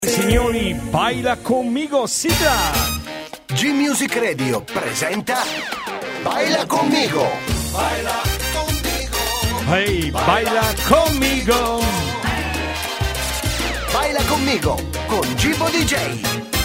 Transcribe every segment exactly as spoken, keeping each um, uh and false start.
Signori, baila conmigo, sigla! G-Music Radio presenta Baila conmigo! Baila conmigo! Hey, baila conmigo! Baila conmigo con Gibo D J!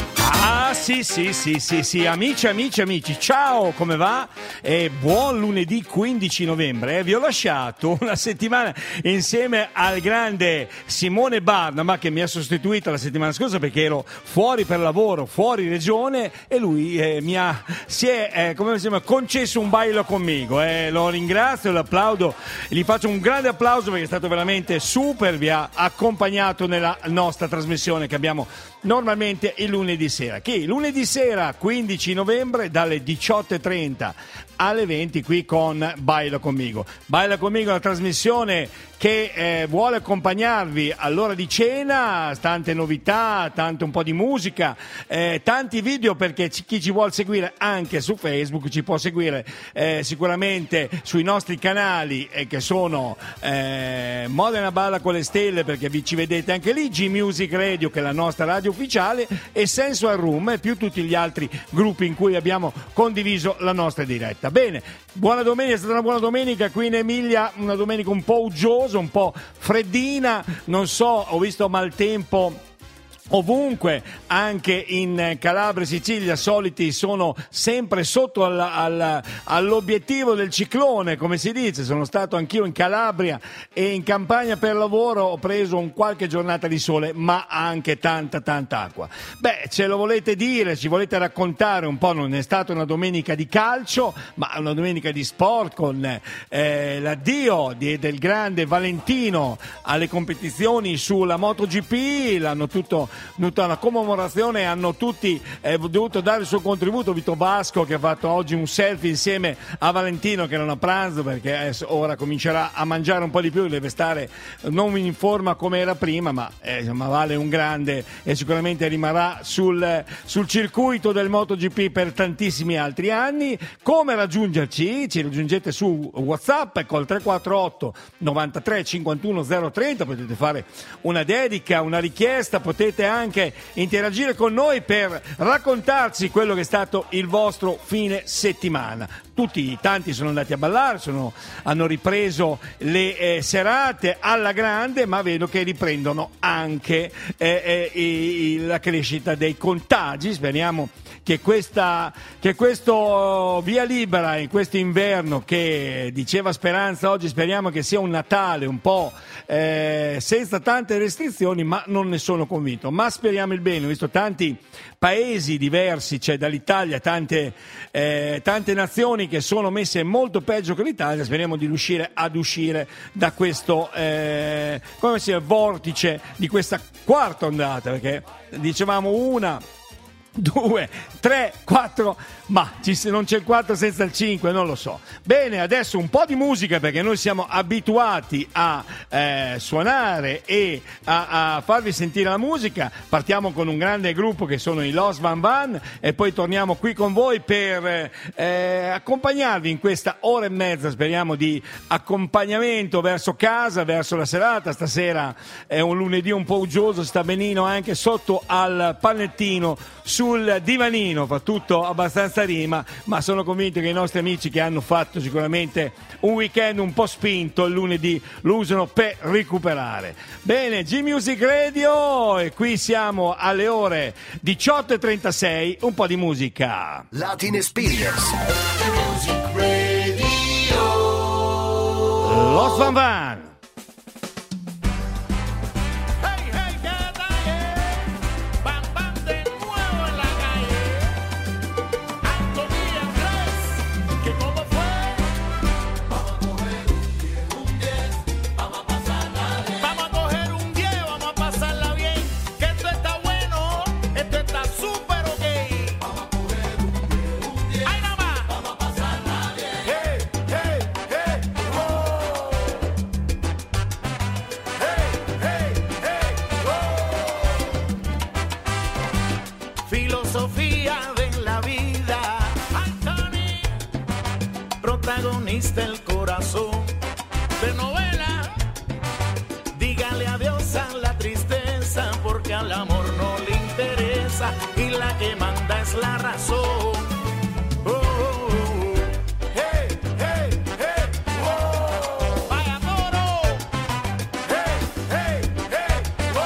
Ah sì sì sì sì sì, amici amici amici, ciao, come va? E buon lunedì quindici novembre, eh? Vi ho lasciato una settimana insieme al grande Simone Barnaba, che mi ha sostituito la settimana scorsa perché ero fuori per lavoro, fuori regione, e lui eh, mi ha si è eh, come si chiama, concesso un bailo conmigo, eh? Lo ringrazio, lo applaudo, gli faccio un grande applauso perché è stato veramente super, vi ha accompagnato nella nostra trasmissione che abbiamo normalmente il lunedì sera. Che lunedì sera quindici novembre dalle diciotto e trenta alle venti qui con Baila Conmigo. Baila Conmigo è una trasmissione che eh, vuole accompagnarvi all'ora di cena, tante novità, tanto un po' di musica, eh, tanti video, perché c- chi ci vuole seguire anche su Facebook ci può seguire eh, sicuramente sui nostri canali eh, che sono eh, Modena Balla con le Stelle, perché vi ci vedete anche lì, G-Music Radio che è la nostra radio ufficiale, e Sensual Room e più tutti gli altri gruppi in cui abbiamo condiviso la nostra diretta. Bene, buona domenica, è stata una buona domenica qui in Emilia, una domenica un po' uggiosa, un po' freddina, non so, ho visto maltempo ovunque, anche in Calabria e Sicilia soliti sono sempre sotto al, al, all'obiettivo del ciclone, come si dice. Sono stato anch'io in Calabria e in campagna per lavoro, ho preso un qualche giornata di sole, ma anche tanta tanta acqua. Beh, ce lo volete dire, ci volete raccontare un po', non è stata una domenica di calcio, ma una domenica di sport con eh, l'addio di, del grande Valentino alle competizioni sulla MotoGP, l'hanno tutto tutta una commemorazione, hanno tutti eh, dovuto dare il suo contributo. Vito Basco che ha fatto oggi un selfie insieme a Valentino che non a pranzo perché eh, ora comincerà a mangiare un po' di più, deve stare non in forma come era prima, ma eh, insomma, vale un grande e sicuramente rimarrà sul, sul circuito del MotoGP per tantissimi altri anni. Come raggiungerci? Ci raggiungete su WhatsApp col tre quattro otto novantatré cinquantuno zero trenta, potete fare una dedica, una richiesta, potete anche interagire con noi per raccontarci quello che è stato il vostro fine settimana. Tutti, tanti sono andati a ballare, sono, hanno ripreso le eh, serate alla grande, ma vedo che riprendono anche eh, eh, la crescita dei contagi. Speriamo che, questa, che questo via libera in questo inverno, che diceva Speranza oggi, speriamo che sia un Natale un po' eh, senza tante restrizioni, ma non ne sono convinto. Ma speriamo il bene, ho visto tanti paesi diversi, c'è cioè dall'Italia tante, eh, tante nazioni che sono messe molto peggio che l'Italia. Speriamo di riuscire ad uscire da questo eh, come si chiama, vortice di questa quarta ondata, perché dicevamo una, due, tre, quattro, ma ci, non c'è il quattro senza il cinque, non lo so. Bene, adesso un po' di musica, perché noi siamo abituati a eh, suonare e a, a farvi sentire la musica. Partiamo con un grande gruppo che sono i Los Van Van e poi torniamo qui con voi per eh, accompagnarvi in questa ora e mezza, speriamo, di accompagnamento verso casa, verso la serata. Stasera è un lunedì un po' uggioso, sta benino anche sotto al panettino sul divanino, fa tutto abbastanza rima, ma sono convinto che i nostri amici che hanno fatto sicuramente un weekend un po' spinto il lunedì lo usano per recuperare. Bene, G-Music Radio, e qui siamo alle ore diciotto e trentasei, un po' di musica. Latin Experience. Music Radio. Los Van Van. Protagonista el corazón de novela, dígale adiós a la tristeza porque al amor no manda es la razón. Oh, oh, oh. Hey, hey, hey, oh. Vaya toro. Hey, hey, hey,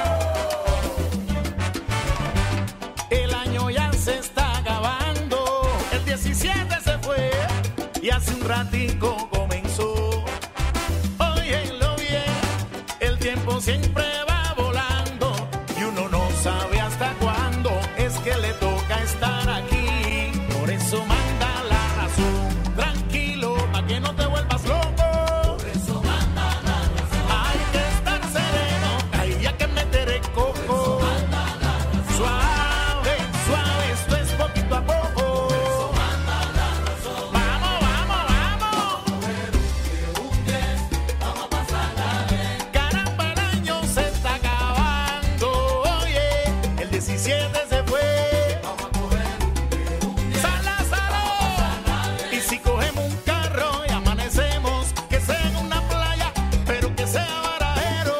oh. El año ya se está acabando, el diecisiete se fue y hace un ratico comenzó. Óyelo bien, el tiempo siempre va volando y uno no sabe hasta cuándo es que le toca estar aquí. Por eso manda la razón, tranquilo, pa' que no te vuelvas loco. Por eso manda la razón, hay que estar sereno, hay ya que meter el coco. Por eso manda la razón, suave, suave, esto es poquito a poco. Por eso manda la razón, vamos, vamos, vamos. Un diez, vamos a pasarla bien. Caramba, el año se está acabando, oye, el diecisiete se fue. Vamos a coger un diez, sala, sala. Y si cogemos un carro y amanecemos, que sea en una playa, pero que sea varadero.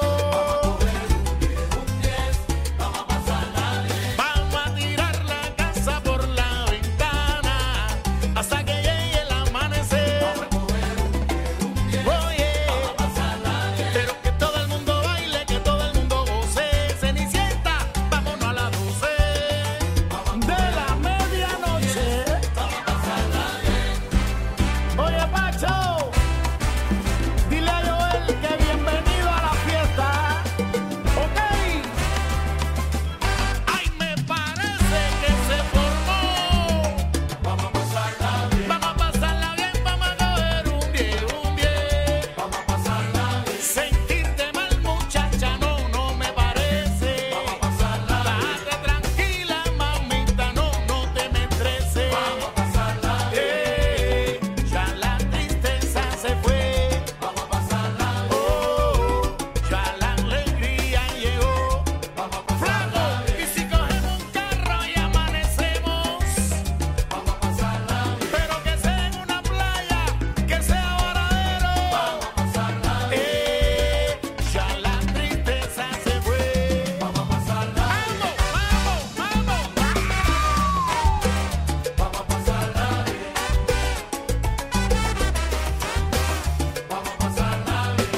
Un diez, vamos a pasarla bien. Vamos a tirar la casa por la ventana hasta que llegue el amanecer. Vamos a coger un diez, oye, vamos a pasarla bien. Pero que todo el mundo baile, que todo el mundo goce. Cenicienta, vámonos a las doce de la medianoche. Vamos a pasarla bien. Oye, Pacho, dile a Joel que bienvenido a la fiesta. Ok. Ay, me parece que se formó. Vamos a pasarla bien. Vamos a pasarla bien, vamos a coger un diez, un diez. Vamos a pasarla bien. Sentirte mal, muchacha, no, no me parece. Vamos a pasarla bien. Date tranquila, mamita, no, no te me estreses. Vamos a pasarla bien. Ya la tristeza se fue. Vamos a pasarla bien. Oh, ya la alegría llegó. Vamos a pasarla bien. Y si cogemos un carro y amanecemos, vamos a pasarla bien. Pero que sea en una playa, que sea varadero. Vamos a pasarla bien. Ya la tristeza se fue. Vamos a pasarla bien. Vamos, vamos, vamos. Vamos a pasarla bien. Vamos a pasarla bien.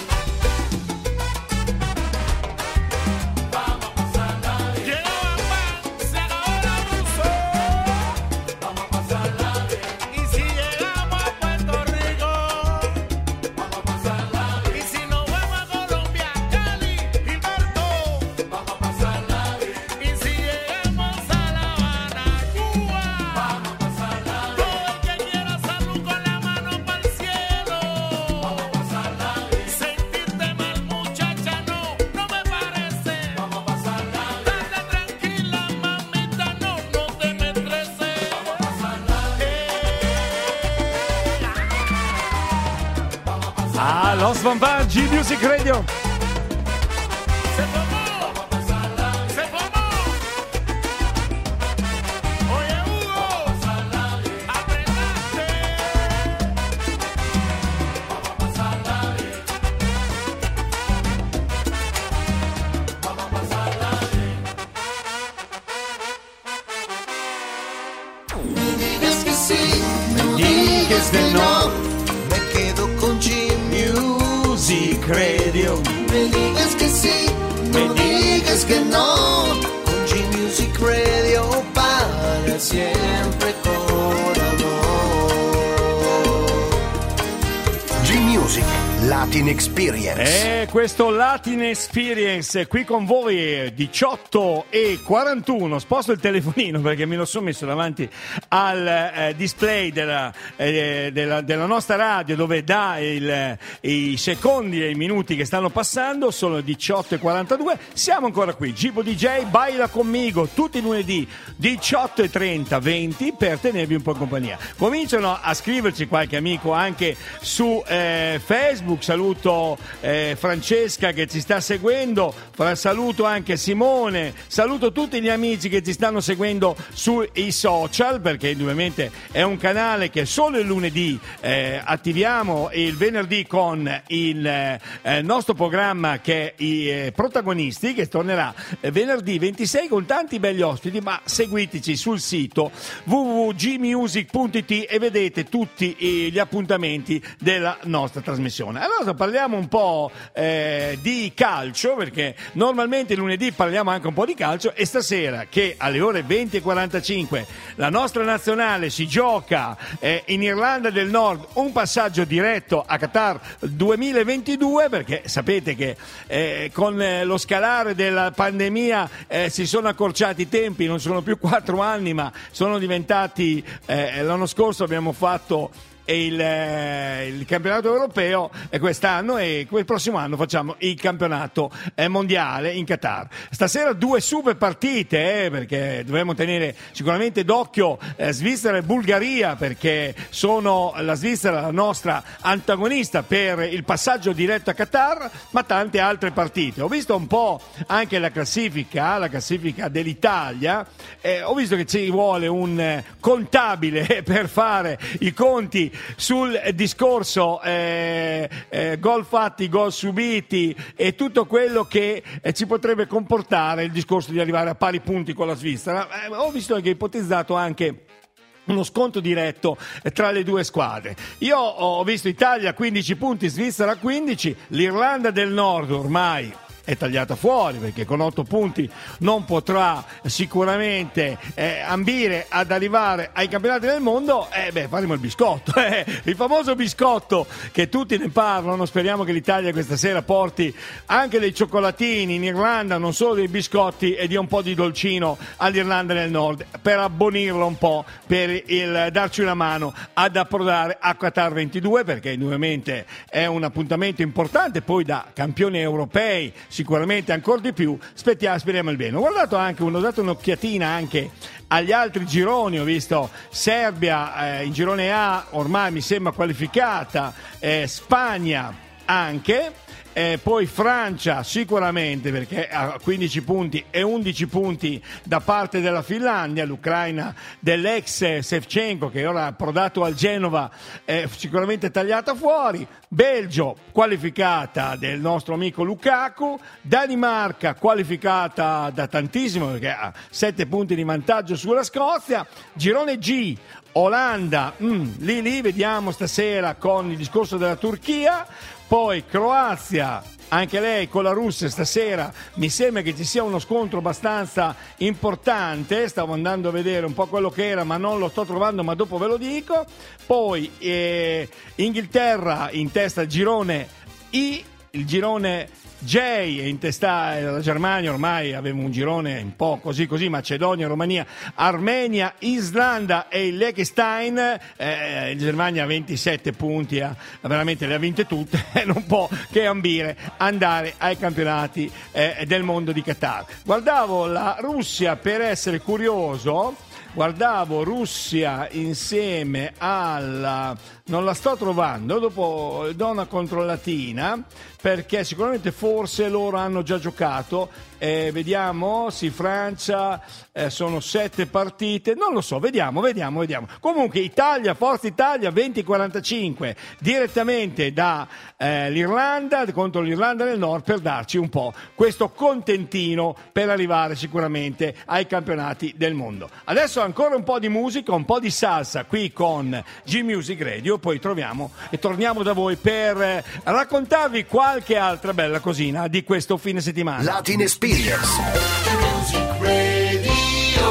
Vamos a pasarla bien. Llegó Bambán, se acabó el abuso. Vamos a pasarla bien. Y si llegamos a Puerto Rico, vamos a pasarla bien. Y si nos vamos a Colombia, Cali, Gilberto, vamos a pasarla bien. Y si llegamos a La Habana, Cuba, vamos a pasarla bien. Todo el que quiera salud con la mano para el cielo, vamos a pasarla bien. Sentirte mal, muchacha, no, no me parece. Vamos a pasarla bien. Date tranquila, mamita, no, no te me estreses. Vamos a pasarla bien. Vamos a pasarla. Ah, Los Bambán, G Music Radio. Se formó. Vamos a pasarla bien. Se formó. Oye, Hugo. Vamos a pasarla bien. Apretaste. Vamos a pasarla bien. Vamos a pasarla bien. Me digas que sí, me digas que no. Me quedo con G Music Radio. Me digas que sí, me digas que no. Con G Music Radio para siempre con amor. G Music Latin Experience. E questo Latin Experience qui con voi diciotto e quarantuno. Sposto il telefonino perché me lo sono messo davanti al eh, display della, eh, della, della nostra radio, dove dà il, i secondi e i minuti che stanno passando. Sono diciotto e quarantadue. Siamo ancora qui. Gibo D J, baila conmigo tutti i lunedì diciotto e trenta, venti, per tenervi un po' in compagnia. Cominciano a scriverci qualche amico anche su eh, Facebook, saluto eh, Francesca che ci sta seguendo, saluto anche Simone, saluto tutti gli amici che ci stanno seguendo sui social, perché indubbiamente è un canale che solo il lunedì eh, attiviamo, e il venerdì con il eh, nostro programma che è i eh, protagonisti, che tornerà eh, venerdì ventisei con tanti belli ospiti. Ma seguiteci sul sito w w w punto g music punto i t e vedete tutti eh, gli appuntamenti della nostra trasmissione. Allora parliamo un po' eh, di calcio, perché normalmente lunedì parliamo anche un po' di calcio, e stasera che alle ore venti e quarantacinque la nostra nazionale si gioca eh, in Irlanda del Nord un passaggio diretto a Qatar duemilaventidue, perché sapete che eh, con eh, lo scalare della pandemia eh, si sono accorciati i tempi, non sono più quattro anni ma sono diventati eh, l'anno scorso abbiamo fatto Il, eh, il campionato europeo e quest'anno, e il prossimo anno facciamo il campionato eh, mondiale in Qatar. Stasera due super partite, eh, perché dovremo tenere sicuramente d'occhio eh, Svizzera e Bulgaria, perché sono la Svizzera la nostra antagonista per il passaggio diretto a Qatar, ma tante altre partite. Ho visto un po' anche la classifica, la classifica dell'Italia, eh, ho visto che ci vuole un eh, contabile per fare i conti sul discorso eh, eh, gol fatti, gol subiti e tutto quello che eh, ci potrebbe comportare il discorso di arrivare a pari punti con la Svizzera. Eh, ho visto che è ipotizzato anche uno scontro diretto tra le due squadre. Io ho visto Italia quindici punti, Svizzera quindici, l'Irlanda del Nord ormai è tagliata fuori, perché con otto punti non potrà sicuramente eh, ambire ad arrivare ai campionati del mondo. Eh beh, faremo il biscotto, eh, il famoso biscotto che tutti ne parlano. Speriamo che l'Italia questa sera porti anche dei cioccolatini in Irlanda, non solo dei biscotti, e dia un po' di dolcino all'Irlanda del Nord per abbonirlo un po', per il, darci una mano ad approdare a Qatar ventidue, perché indubbiamente è un appuntamento importante, poi da campioni europei sicuramente ancora di più. Spettiamo, speriamo il bene. Ho guardato anche, ho dato un'occhiatina anche agli altri gironi, ho visto Serbia eh, in girone A ormai mi sembra qualificata, eh, Spagna anche, eh, poi Francia sicuramente perché ha quindici punti e undici punti da parte della Finlandia, l'Ucraina dell'ex Shevchenko che ora ha prodato al Genova è sicuramente tagliata fuori, Belgio qualificata del nostro amico Lukaku, Danimarca qualificata da tantissimo perché ha sette punti di vantaggio sulla Scozia, girone G Olanda, mm, lì lì vediamo stasera con il discorso della Turchia, poi Croazia, anche lei con la Russia stasera, mi sembra che ci sia uno scontro abbastanza importante, stavo andando a vedere un po' quello che era ma non lo sto trovando, ma dopo ve lo dico, poi eh, Inghilterra in testa al girone I, il girone J è in testa la Germania, ormai aveva un girone un po' così così, Macedonia, Romania, Armenia, Islanda e il Liechtenstein, eh, la Germania ha ventisette punti, ha, veramente le ha vinte tutte, non può che ambire andare ai campionati eh, del mondo di Qatar. Guardavo la Russia per essere curioso, guardavo Russia insieme alla, non la sto trovando, dopo do una controllatina perché sicuramente forse loro hanno già giocato, eh, vediamo, sì, Francia, eh, sono sette partite, non lo so, vediamo, vediamo, vediamo. Comunque Italia, Forza Italia venti quarantacinque direttamente da eh, l'Irlanda contro l'Irlanda del Nord per darci un po' questo contentino per arrivare sicuramente ai campionati del mondo. Adesso ancora un po' di musica, un po' di salsa qui con G Music Radio, poi troviamo e torniamo da voi per eh, raccontarvi qualche altra bella cosina di questo fine settimana. Latin Experience Music Radio.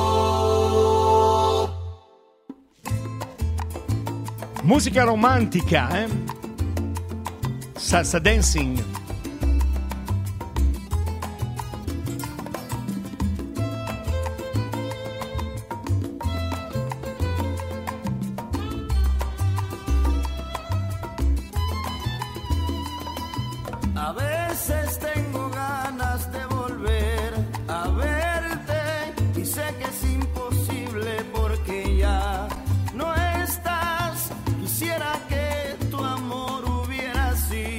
Musica romantica, eh? Salsa dancing. A veces tengo ganas de volver a verte y sé que es imposible porque ya no estás. Quisiera que tu amor hubiera sido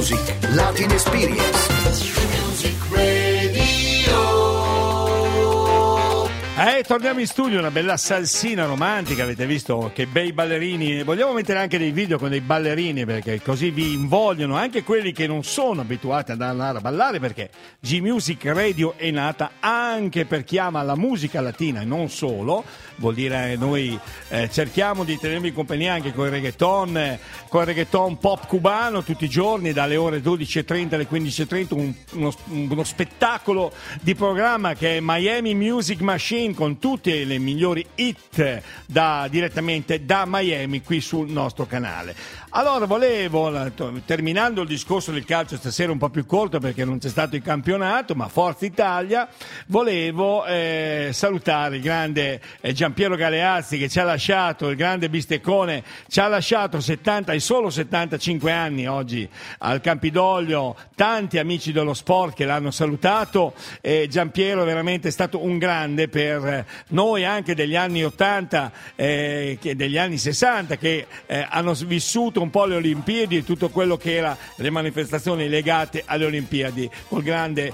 G-Music Latin Experience. G-Music Radio. Eh, torniamo in studio, una bella salsina romantica, avete visto che bei ballerini, vogliamo mettere anche dei video con dei ballerini perché così vi invogliono anche quelli che non sono abituati ad andare a ballare, perché G-Music Radio è nata anche per chi ama la musica latina e non solo, vuol dire noi eh, cerchiamo di tenervi in compagnia anche con il reggaeton, eh, con il reggaeton pop cubano tutti i giorni dalle ore dodici e trenta alle quindici e trenta, un, uno, uno spettacolo di programma che è Miami Music Machine con tutte le migliori hit da, direttamente da Miami qui sul nostro canale. Allora volevo, terminando il discorso del calcio stasera un po' più corto perché non c'è stato il campionato, ma Forza Italia, volevo eh, salutare il grande eh, Giampiero Galeazzi che ci ha lasciato, il grande bisteccone, ci ha lasciato settanta e solo settantacinque anni oggi al Campidoglio, tanti amici dello sport che l'hanno salutato, e Giampiero è veramente stato un grande per noi anche degli anni ottanta, eh, degli anni sessanta che eh, hanno vissuto un po' le Olimpiadi e tutto quello che era le manifestazioni legate alle Olimpiadi col grande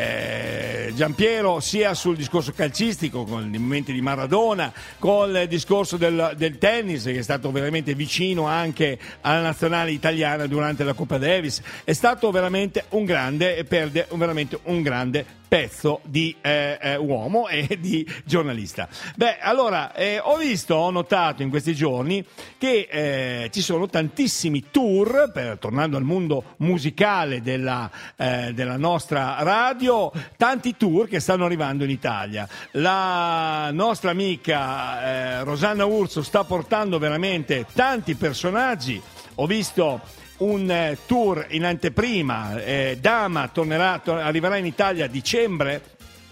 eh, Giampiero, sia sul discorso calcistico con i momenti di Maradona, con il discorso del, del tennis che è stato veramente vicino anche alla nazionale italiana durante la Coppa Davis. È stato veramente un grande e perde veramente un grande pezzo di eh, eh, uomo e di giornalista. Beh, allora eh, ho visto, ho notato in questi giorni che eh, ci sono tantissimi tour, per, tornando al mondo musicale della, eh, della nostra radio, tanti tour che stanno arrivando in Italia. La nostra amica eh, Rosanna Urso sta portando veramente tanti personaggi. Ho visto un eh, tour in anteprima, eh, Dama tornerà, tor- arriverà in Italia a dicembre.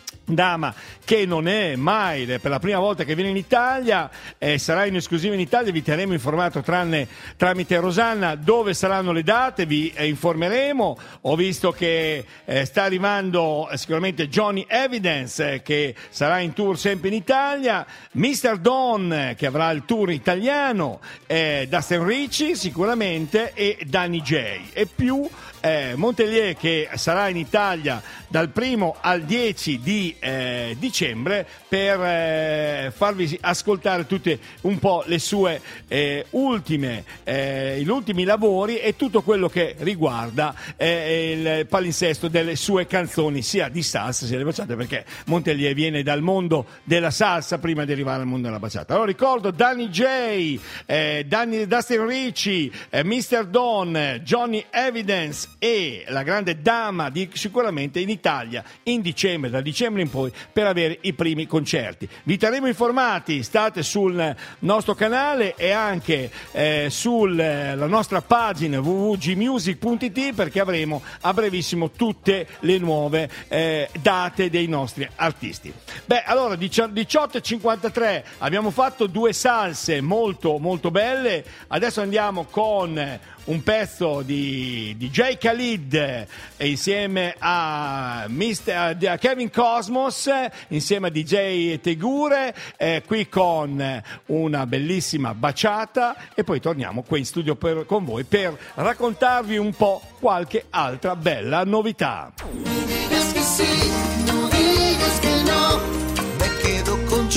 Dama che non è mai per la prima volta che viene in Italia, eh, sarà in esclusiva in Italia, vi terremo informato tranne, tramite Rosanna dove saranno le date, vi eh, informeremo. Ho visto che eh, sta arrivando eh, sicuramente Johnny Evidence eh, che sarà in tour sempre in Italia, mister Don eh, che avrà il tour italiano, eh, Dustin Ricci sicuramente e Danny J e più eh, Montelier che sarà in Italia dal primo al dieci di eh, dicembre per eh, farvi ascoltare tutte un po' le sue eh, ultime eh, gli ultimi lavori e tutto quello che riguarda eh, il palinsesto delle sue canzoni sia di salsa sia di bachata, perché Montelier viene dal mondo della salsa prima di arrivare al mondo della bachata. Allora ricordo Danny J, eh, Danny, Dustin Ricci, eh, mister Don, Johnny Evidence e la grande Dama di, sicuramente in Italia in dicembre, da dicembre in poi, per avere i primi concerti. Vi terremo informati, state sul nostro canale e anche eh, sulla nostra pagina w w w punto g music punto i t perché avremo a brevissimo tutte le nuove eh, date dei nostri artisti. Beh, allora diciotto e cinquantatré abbiamo fatto due salse molto molto belle, adesso andiamo con un pezzo di D J Khalid eh, insieme a, mister, a Kevin Cosmos, eh, insieme a D J Tegure, eh, qui con una bellissima baciata e poi torniamo qui in studio per, con voi per raccontarvi un po' qualche altra bella novità. Digas que sí, no digas que no, me quedo con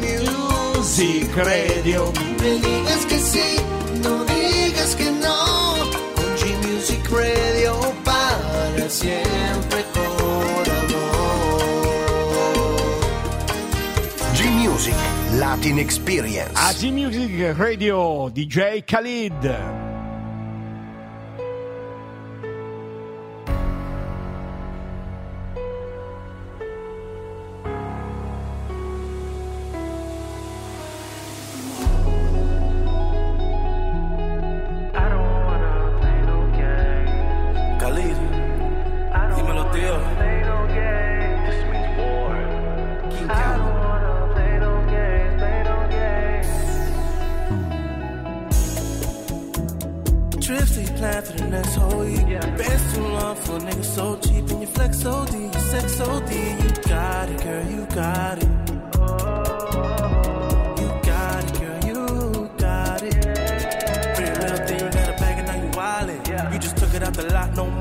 G-Music Radio. Me digas que sí, no digas que no, con G-Music Radio para siempre con amor. G-Music Latin Experience. A G-Music Radio D J Khalid. Out the lot, no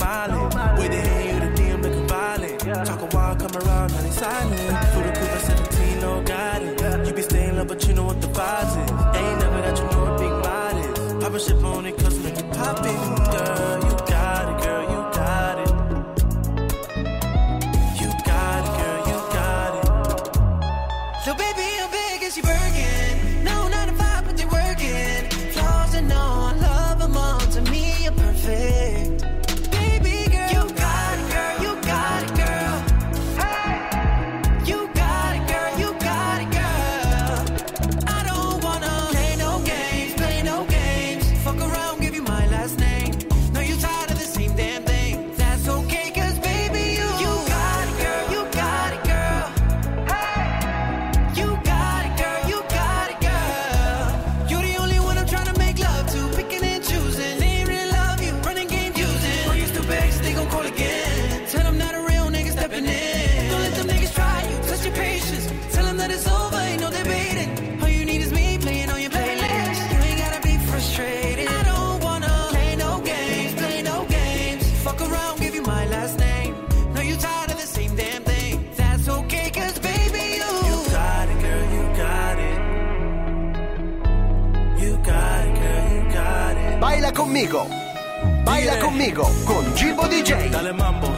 Baila conmigo, baila Dire. conmigo con Gimbo D J. Dale mambo.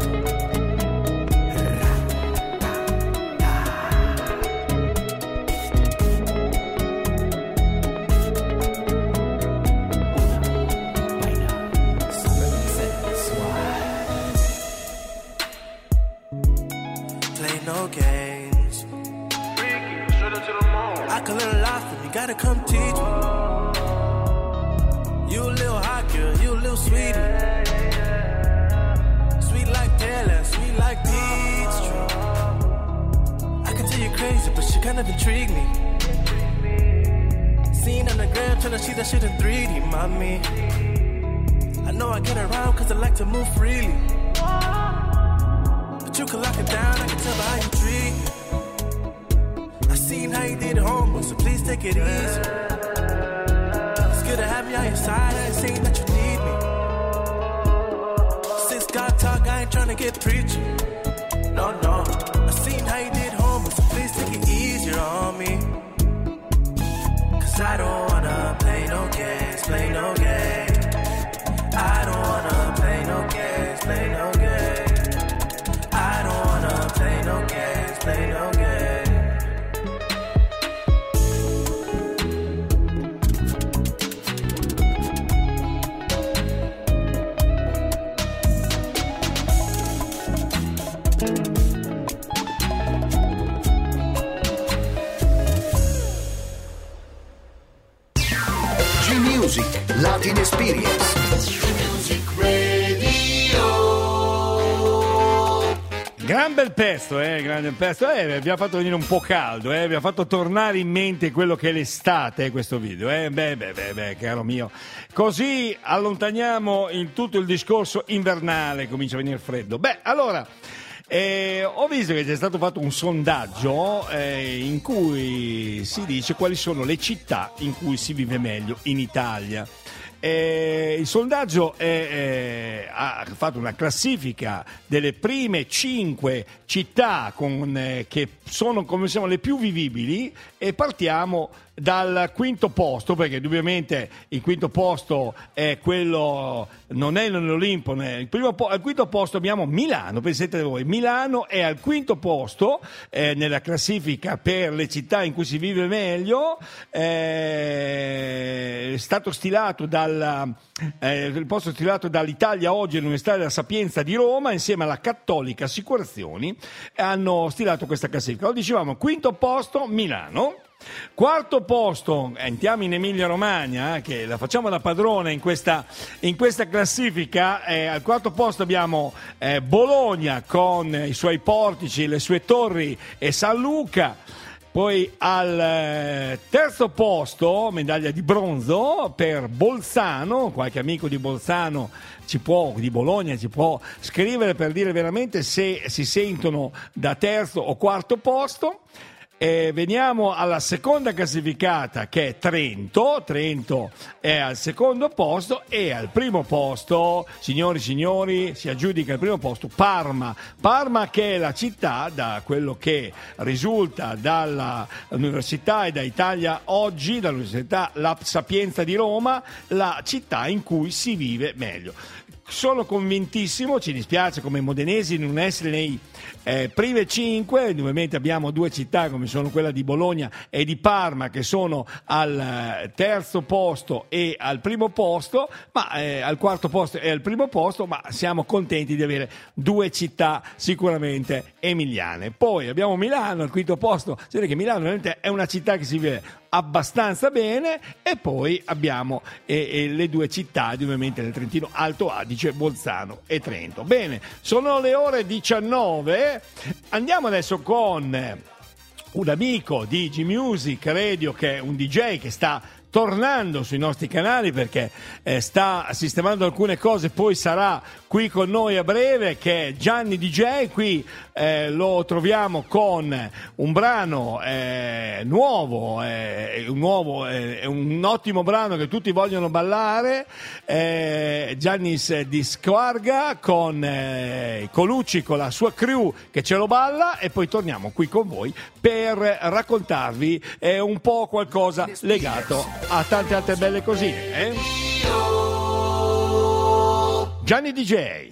Play no games. I can learn a lot from you, gotta come teach me. You a little hot girl, you a little sweetie. Sweet like pear, sweet like peach tree. I can tell you're crazy, but you kind of intrigue me. Seen on the gram, tryna see that shit in three D, mommy. I know I get around cause I like to move freely. But you can lock it down, I can tell by how you treat me. I seen how you did homework, so please take it easy. It's good to have me on your side, I ain't saying that you need me. Since God talk, I ain't tryna get preachy. No, no. I seen how you did homework, so please take it easier on me. Cause I don't wanna play no games, play no games. I don't wanna play no games, play no games. I don't wanna play no games, play no games. G-Music Latin Experience. Gran bel pezzo, eh, gran bel pezzo, eh, vi ha fatto venire un po' caldo, eh, vi ha fatto tornare in mente quello che è l'estate, eh, questo video, eh, beh, beh, beh, beh, caro mio. Così allontaniamo in tutto il discorso invernale, comincia a venire freddo. Beh, allora, eh, ho visto che c'è stato fatto un sondaggio eh, in cui si dice quali sono le città in cui si vive meglio in Italia. Eh, il sondaggio è, eh, ha fatto una classifica delle prime cinque città con, eh, che sono, come diciamo, le più vivibili, e partiamo dal quinto posto, perché ovviamente il quinto posto è quello, non è nell'Olimpo, il primo po- al quinto posto abbiamo Milano, pensate voi, Milano è al quinto posto eh, nella classifica per le città in cui si vive meglio, eh, è stato stilato dal eh, il posto stilato dall'Italia Oggi all'Università della Sapienza di Roma insieme alla Cattolica Assicurazioni, hanno stilato questa classifica. Lo dicevamo, quinto posto Milano. Quarto posto, entriamo in Emilia Romagna, eh, che la facciamo da padrone in questa, in questa classifica. Eh, al quarto posto abbiamo eh, Bologna con i suoi portici, le sue torri e San Luca. Poi al eh, terzo posto, medaglia di bronzo per Bolzano. Qualche amico di Bolzano ci può, di Bologna ci può scrivere per dire veramente se si sentono da terzo o quarto posto. E veniamo alla seconda classificata, che è Trento. Trento è al secondo posto, e al primo posto, signori e signori, si aggiudica il primo posto Parma. Parma, che è la città, da quello che risulta dall'Università e da Italia Oggi, dall'Università La Sapienza di Roma, la città in cui si vive meglio. Sono convintissimo, ci dispiace come modenesi non essere nei eh, prime cinque. Ovviamente abbiamo due città come sono quella di Bologna e di Parma, che sono al eh, terzo posto e al primo posto, ma eh, al quarto posto e al primo posto, ma siamo contenti di avere due città sicuramente emiliane. Poi abbiamo Milano al quinto posto, si vede che Milano veramente è una città che si vive abbastanza bene, e poi abbiamo eh, eh, le due città ovviamente del Trentino Alto Adige, Bolzano e Trento. Bene, sono le ore diciannove, andiamo adesso con un amico di G-Music Radio, che è un D J che sta tornando sui nostri canali perché eh, sta sistemando alcune cose, poi sarà qui con noi a breve, che è Gianni D J. Qui eh, lo troviamo con un brano eh, nuovo, eh, un nuovo eh, un ottimo brano che tutti vogliono ballare, eh, Giannis di Squarga con eh, Colucci, con la sua crew che ce lo balla, e poi torniamo qui con voi per raccontarvi eh, un po' qualcosa legato a tante altre belle cosine, eh? Gianni D J.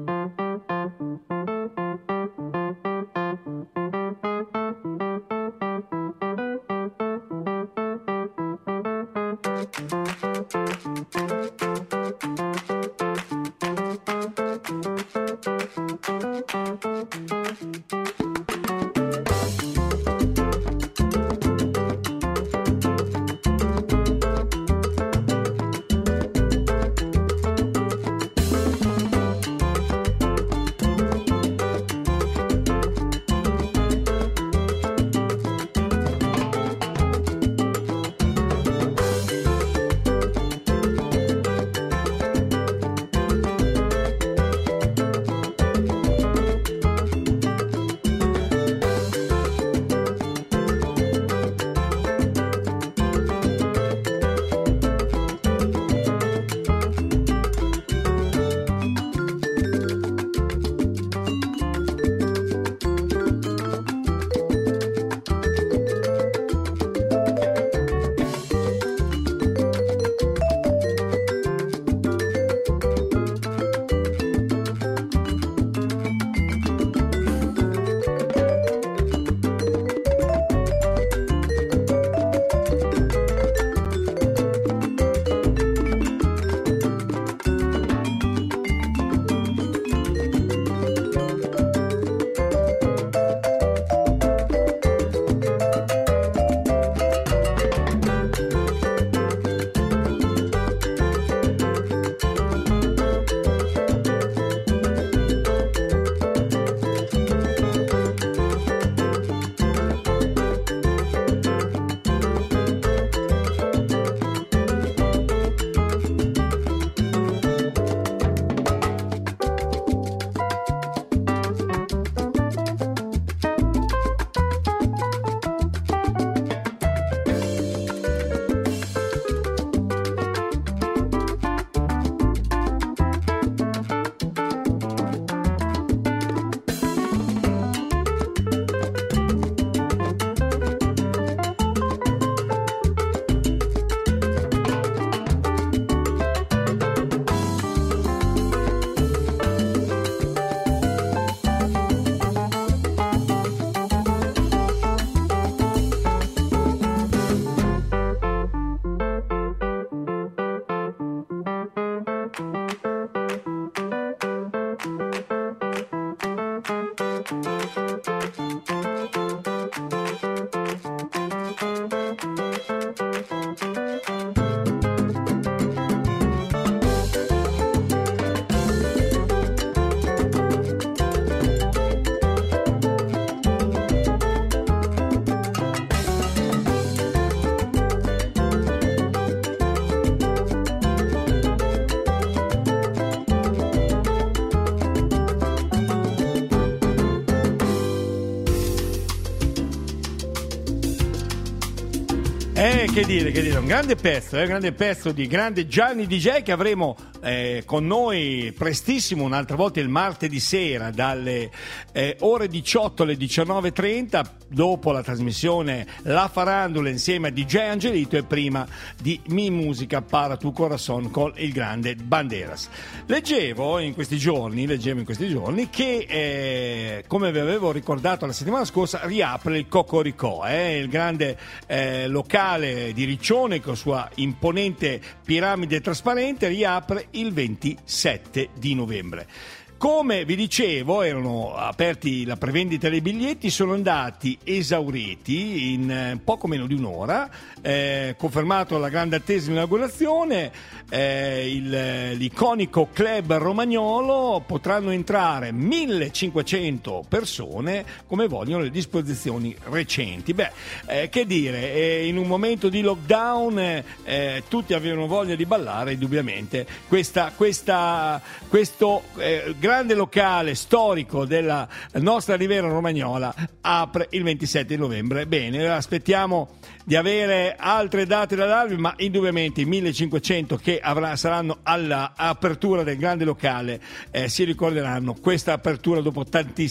Eh, che dire, che dire, un grande pezzo, eh, un grande pezzo di grande Gianni D J che avremo eh, con noi prestissimo, un'altra volta il martedì sera dalle eh, ore diciotto alle diciannove e trenta, dopo la trasmissione La Farandola insieme a D J Angelito e prima di Mi Musica para tu corazón con il grande Banderas. Leggevo in questi giorni, leggevo in questi giorni che eh, come vi avevo ricordato la settimana scorsa riapre il Cocoricò, eh, il grande eh, locale di Riccione con sua imponente piramide trasparente, riapre il ventisette di novembre. Come vi dicevo, erano aperti la prevendita dei biglietti, sono andati esauriti in eh, poco meno di un'ora, eh, confermato la grande attesa di inaugurazione, eh, il, l'iconico club romagnolo, potranno entrare millecinquecento persone come vogliono le disposizioni recenti. Beh, eh, che dire, eh, in un momento di lockdown eh, eh, tutti avevano voglia di ballare, indubbiamente questa, questa, questo eh, grande locale storico della nostra Riviera Romagnola apre il ventisette di novembre. Bene, aspettiamo di avere altre date da darvi, ma indubbiamente i millecinquecento che avrà, saranno all'apertura del grande locale eh, si ricorderanno questa apertura dopo tantissimi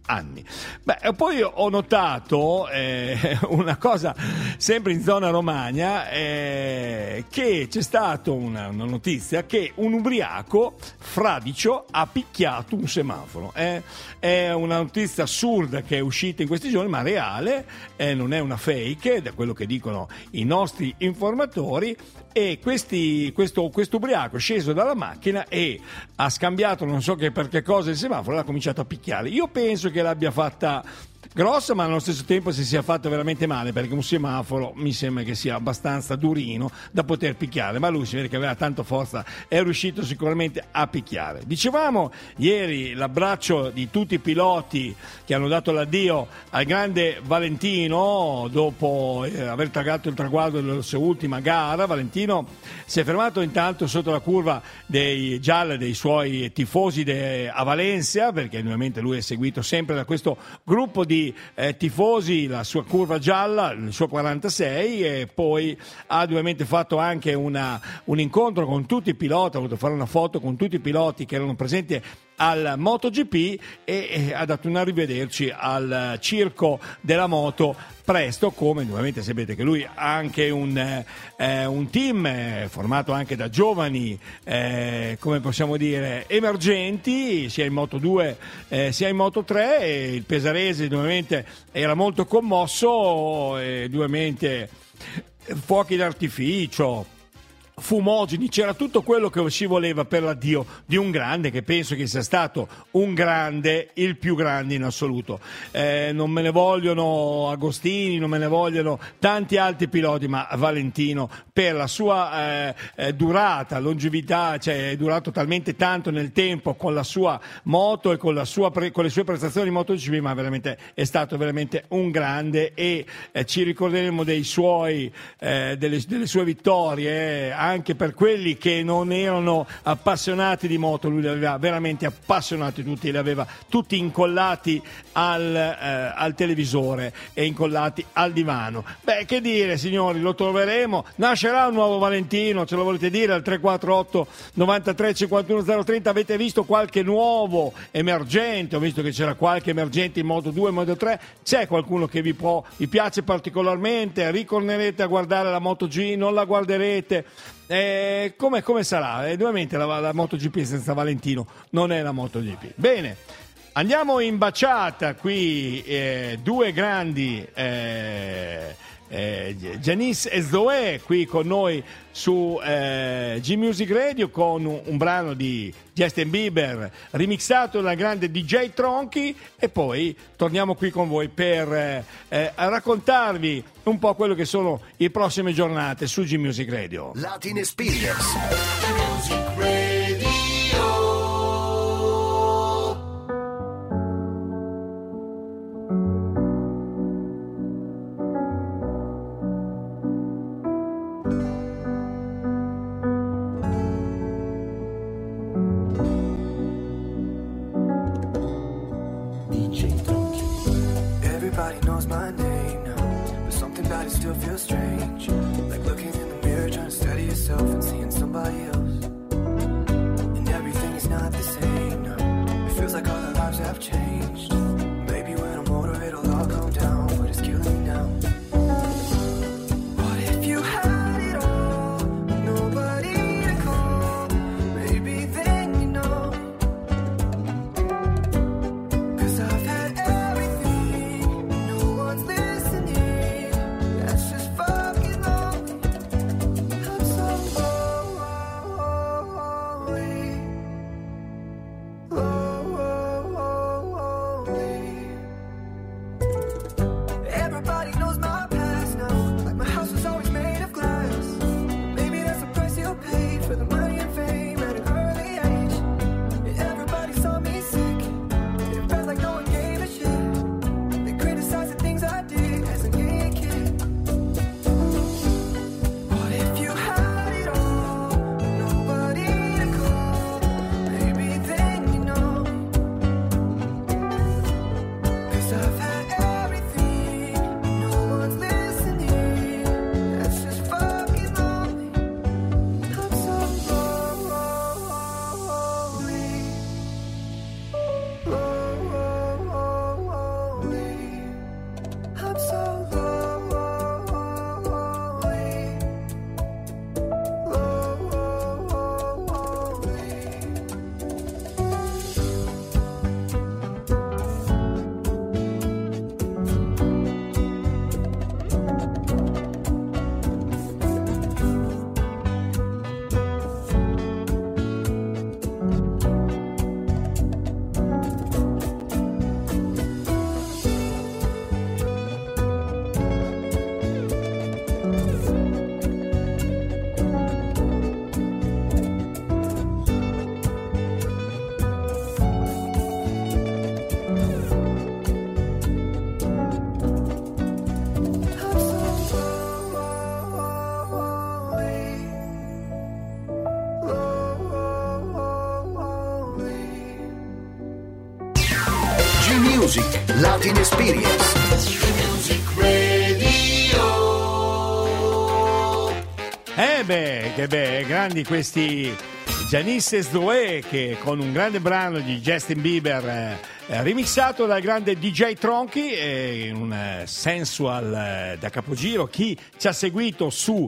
anni. Beh, poi ho notato eh, una cosa sempre in zona Romagna, eh, che c'è stata una, una notizia che un ubriaco fradicio ha picchiato un semaforo. Eh, è una notizia assurda che è uscita in questi giorni, ma reale, eh, non è una fake, da quello che dicono i nostri informatori. E questi, questo, questo ubriaco è sceso dalla macchina e ha scambiato non so che per che cosa il semaforo e ha cominciato a picchiare. Io penso che l'abbia fatta grossa, ma allo stesso tempo si sia fatto veramente male, perché un semaforo mi sembra che sia abbastanza durino da poter picchiare, ma lui si vede che aveva tanta forza, è riuscito sicuramente a picchiare. Dicevamo ieri l'abbraccio di tutti i piloti che hanno dato l'addio al grande Valentino dopo eh, aver tragato il traguardo della sua ultima gara. Valentino si è fermato intanto sotto la curva dei gialli, dei suoi tifosi de, a Valencia, perché ovviamente lui è seguito sempre da questo gruppo di Eh, tifosi, la sua curva gialla, il suo quarantasei, e poi ha ovviamente fatto anche una, un incontro con tutti i piloti, ha voluto fare una foto con tutti i piloti che erano presenti al MotoGP e, e ha dato un arrivederci al circo della moto presto, come ovviamente sapete che lui ha anche un, eh, un team eh, formato anche da giovani, eh, come possiamo dire, emergenti, sia in Moto due eh, sia in Moto tre, e il pesarese ovviamente era molto commosso, e ovviamente fuochi d'artificio, fumogeni, c'era tutto quello che ci voleva per l'addio di un grande, che penso che sia stato un grande, il più grande in assoluto. Eh, non me ne vogliono Agostini, non me ne vogliono tanti altri piloti, ma Valentino, per la sua eh, eh, durata, longevità, cioè è durato talmente tanto nel tempo con la sua moto e con, la sua pre- con le sue prestazioni in MotoGP, ma veramente è stato veramente un grande, e eh, ci ricorderemo dei suoi, eh, delle, delle sue vittorie, eh, anche per quelli che non erano appassionati di moto. Lui li aveva veramente appassionati tutti, li aveva tutti incollati al, eh, al televisore e incollati al divano. Beh, che dire, signori, lo troveremo, nascerà un nuovo Valentino, ce lo volete dire al tre quattro otto novantatré cinquantuno zero trenta? Avete visto qualche nuovo emergente? Ho visto che c'era qualche emergente in Moto due, Moto tre, c'è qualcuno che vi, può, vi piace particolarmente? Ricornerete a guardare la MotoG? Non la guarderete? Eh, come, come sarà? Eh, ovviamente la, la MotoGP senza Valentino non è la MotoGP. Bene, andiamo in baciata qui, eh, due grandi, eh, eh, Janice e Zoe qui con noi su eh, G Music Radio, con un, un brano di Justin Bieber remixato dal grande D J Tronchi, e poi torniamo qui con voi per eh, eh, raccontarvi un po' quello che sono le prossime giornate su G Music Radio. Latin Experience Music Radio. Everybody knows my name now, but something about it still feels strange. Like looking in the mirror, trying to steady yourself and seeing somebody else. And everything is not the same now. It feels like all our lives have changed. Maybe when I'm older it'll all calm down, but it's killing me now. What if you had it all, nobody to call? Maybe then you know. 'Cause I've had everything, no one's listening. That's just fucking lonely. I'm so lonely, lonely. Latin Experience. Music Radio. Eh beh, che beh, grandi questi Janisses Due, che con un grande brano di Justin Bieber eh, remixato dal grande D J Tronchi, eh, in un eh, sensual eh, da capogiro. Chi ci ha seguito su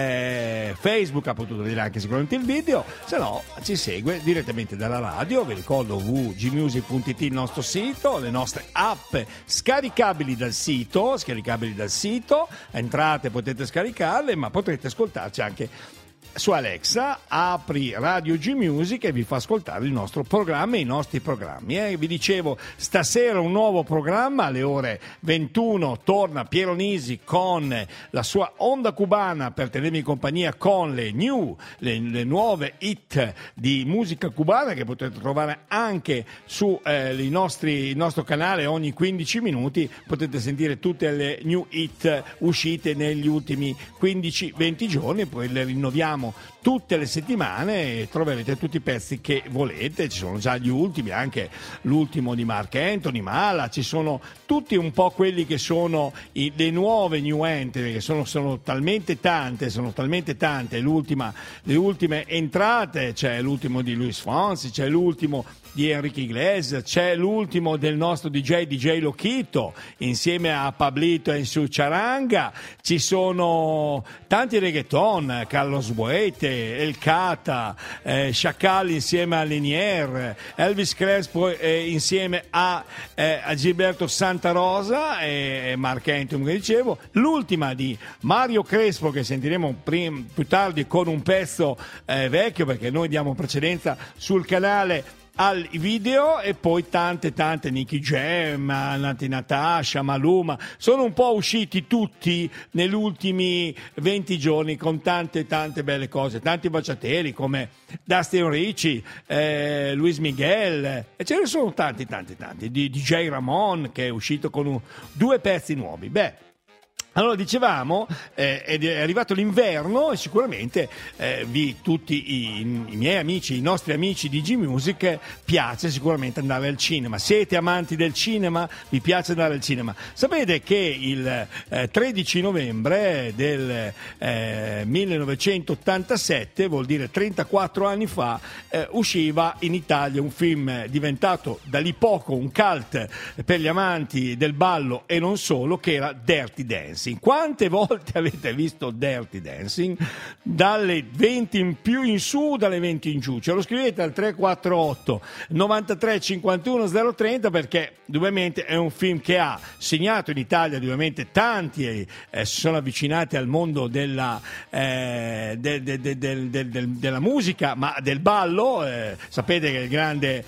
eh, Facebook ha potuto vedere anche sicuramente il video, se no ci segue direttamente dalla radio. Vi ricordo w w w punto g music punto i t, il nostro sito, le nostre app scaricabili dal sito, scaricabili dal sito, entrate, potete scaricarle, ma potrete ascoltarci anche su Alexa. Apri Radio G Music e vi fa ascoltare il nostro programma e i nostri programmi. Eh. Vi dicevo, stasera un nuovo programma alle ore ventuno, torna Piero Nisi con la sua onda cubana per tenervi in compagnia con le new, le, le nuove hit di musica cubana che potete trovare anche su eh, i nostri, il nostro canale. Ogni quindici minuti potete sentire tutte le new hit uscite negli ultimi quindici venti giorni, poi le rinnoviamo tutte le settimane e troverete tutti i pezzi che volete. Ci sono già gli ultimi, anche l'ultimo di Mark Anthony, Mala, ci sono tutti un po' quelli che sono i, le nuove new entry, che sono, sono talmente tante, sono talmente tante. L'ultima, le ultime entrate, c'è l'ultimo di Luis Fonsi, c'è l'ultimo di Enrique Iglesias, c'è l'ultimo del nostro D J D J Loquito insieme a Pablito e su Charanga, ci sono tanti reggaeton, Carlos Boete, El Cata, eh, Chacal insieme a Linier, Elvis Crespo eh, insieme a, eh, a Gilberto Santa Rosa e, e Mark Anthony, che dicevo, l'ultima di Mario Crespo che sentiremo prim- più tardi con un pezzo eh, vecchio, perché noi diamo precedenza sul canale al video, e poi tante tante Nicky Jam, Nati Natasha, Maluma, sono un po' usciti tutti negli ultimi venti giorni con tante tante belle cose, tanti baciateri come Dustin Ricci, eh, Luis Miguel, e ce ne sono tanti tanti tanti, di D J Ramon che è uscito con un, due pezzi nuovi. Beh, allora dicevamo, eh, è arrivato l'inverno e sicuramente eh, vi tutti i, i miei amici, i nostri amici di G Music, piace sicuramente andare al cinema. Siete amanti del cinema? Vi piace andare al cinema? Sapete che il eh, tredici novembre del eh, millenovecentottantasette, vuol dire trentaquattro anni fa, eh, usciva in Italia un film diventato da lì poco un cult per gli amanti del ballo e non solo, che era Dirty Dancing. Quante volte avete visto Dirty Dancing? Dalle venti in più in su, dalle venti in giù. Ce lo scrivete al tre quattro otto novantatré cinquantuno zero trenta, perché ovviamente è un film che ha segnato in Italia, ovviamente tanti eh, si sono avvicinati al mondo della, eh, de, de, de, de, de, de, della musica, ma del ballo. Eh, sapete che il grande,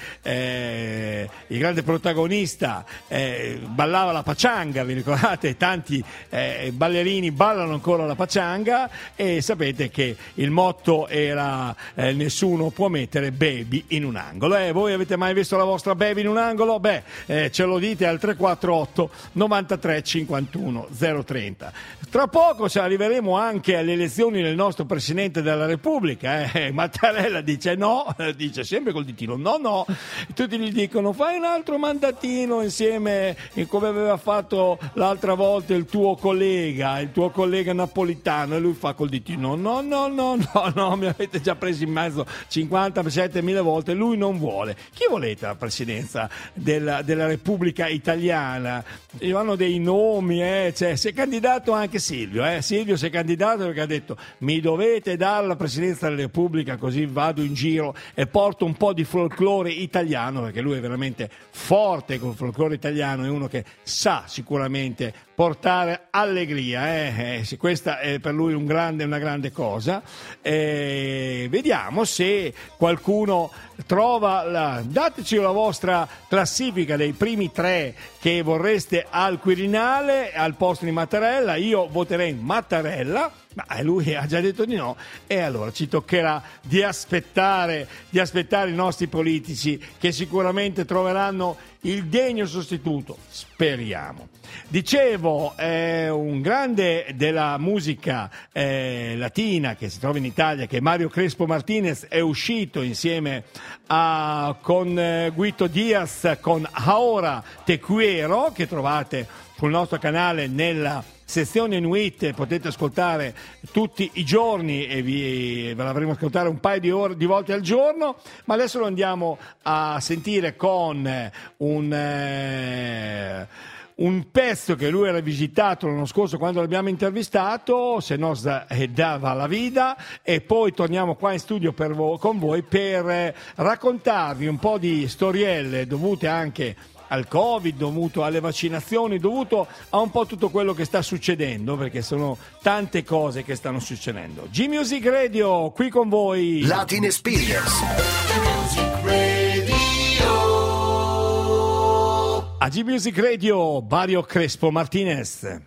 eh, il grande protagonista eh, ballava la pachanga, vi ricordate? Tanti eh, i ballerini ballano ancora la pachanga, e sapete che il motto era eh, nessuno può mettere baby in un angolo. Eh, voi avete mai visto la vostra baby in un angolo? Beh, eh, ce lo dite al tre quattro otto novantatré cinquantuno zero trenta. Tra poco ci arriveremo anche alle elezioni del nostro Presidente della Repubblica. Eh. Mattarella dice no, dice sempre col ditino no no, tutti gli dicono fai un altro mandatino insieme come aveva fatto l'altra volta il tuo collega collega, il tuo collega napolitano, e lui fa col ditino no no no no no, mi avete già preso in mezzo cinquantasettemila volte, lui non vuole. Chi volete la presidenza della, della Repubblica Italiana? Ci vanno dei nomi, eh? Cioè, si è candidato anche Silvio, eh? Silvio si è candidato perché ha detto mi dovete dare la presidenza della Repubblica, così vado in giro e porto un po' di folklore italiano, perché lui è veramente forte col folklore italiano, è uno che sa sicuramente portare allegria, eh? Eh, questa è per lui un grande, una grande cosa. Eh, vediamo se qualcuno trova la... dateci la vostra classifica dei primi tre che vorreste al Quirinale al posto di Mattarella. Io voterei Mattarella, Ma lui ha già detto di no, e allora ci toccherà di aspettare, di aspettare i nostri politici, che sicuramente troveranno il degno sostituto, speriamo. Dicevo, eh, un grande della musica eh, latina che si trova in Italia, che è Mario Crespo Martinez, è uscito insieme a, con eh, Guito Diaz con Ahora Te Quiero, che trovate sul nostro canale nella sezione Nuit, potete ascoltare tutti i giorni e vi, ve l'avremo ascoltare un paio di, ore, di volte al giorno, ma adesso lo andiamo a sentire con un, eh, un pezzo che lui era visitato l'anno scorso quando l'abbiamo intervistato, Se nos dava la vida, e poi torniamo qua in studio per vo- con voi per eh, raccontarvi un po' di storielle dovute anche al Covid, dovuto alle vaccinazioni, dovuto a un po' tutto quello che sta succedendo, perché sono tante cose che stanno succedendo. G-Music Radio, qui con voi. Latin Experience. A G-Music Radio, Mario Crespo Martinez.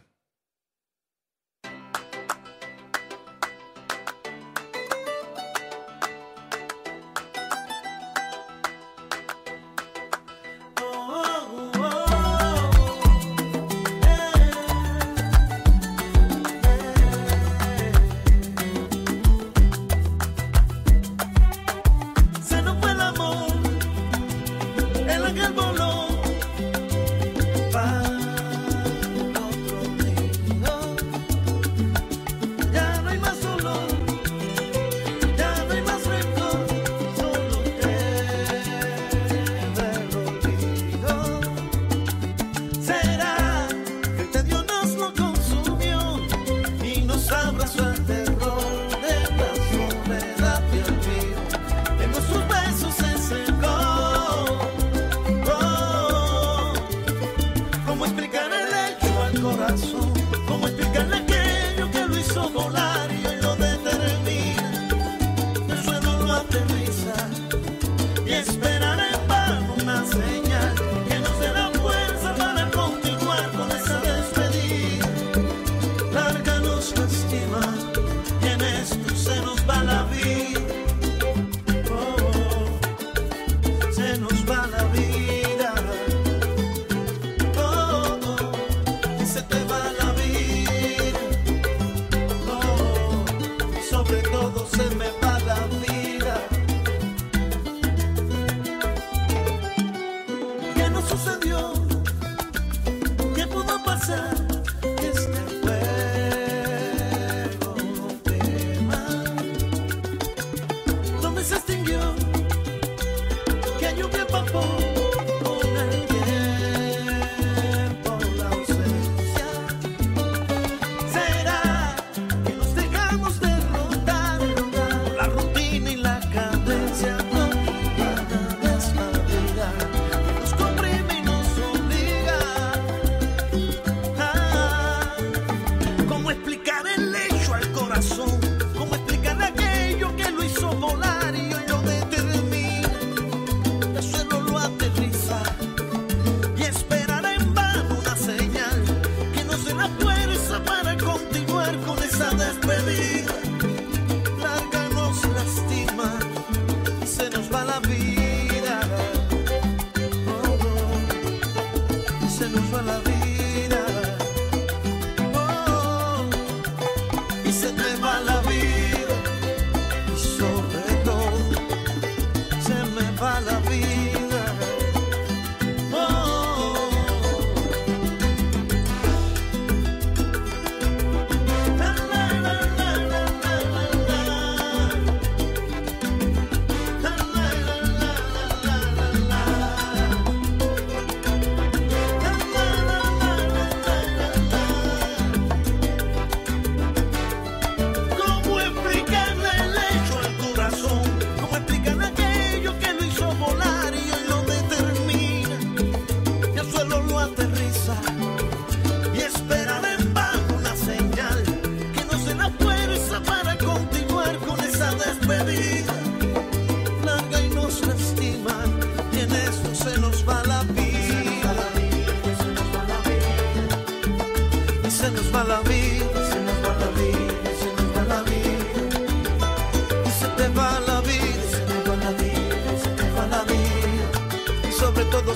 Se nos va la vida, se nos va la vida, se nos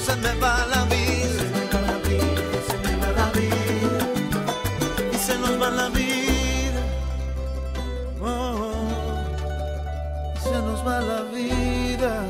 se me va la vida, se me va la vida, y se nos va la vida, oh, se nos va la vida.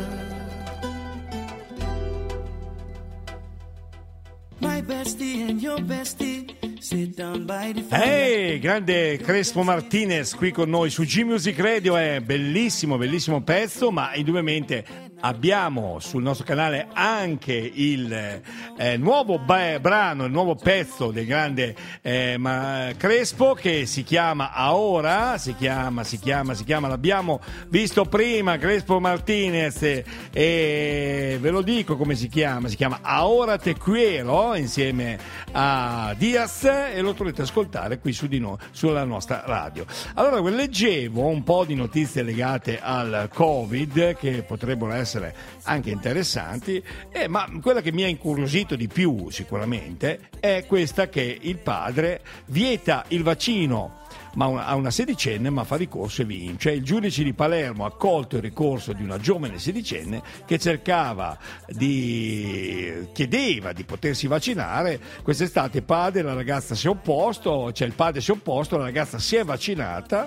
My bestie and your bestie sit down by the fire. Ehi, grande Crespo Martinez qui con noi su G Music Radio, è bellissimo, bellissimo pezzo, ma indubbiamente abbiamo sul nostro canale anche il eh, nuovo ba- brano, il nuovo pezzo del grande eh, ma- Crespo, che si chiama Ahora, si chiama, si chiama, si chiama, l'abbiamo visto prima, Crespo Martinez, e, e ve lo dico come si chiama, si chiama Ahora Te Quiero, insieme a Diaz, e lo potete ascoltare qui su di noi, sulla nostra radio. Allora, leggevo un po' di notizie legate al Covid che potrebbero essere anche interessanti, eh, ma quella che mi ha incuriosito di più sicuramente è questa, che il padre vieta il vaccino ma una, a una sedicenne, ma fa ricorso e vince. Il giudice di Palermo ha accolto il ricorso di una giovane sedicenne che cercava di chiedeva di potersi vaccinare. Quest'estate il padre, la ragazza si è opposto, cioè il padre si è opposto, la ragazza si è vaccinata,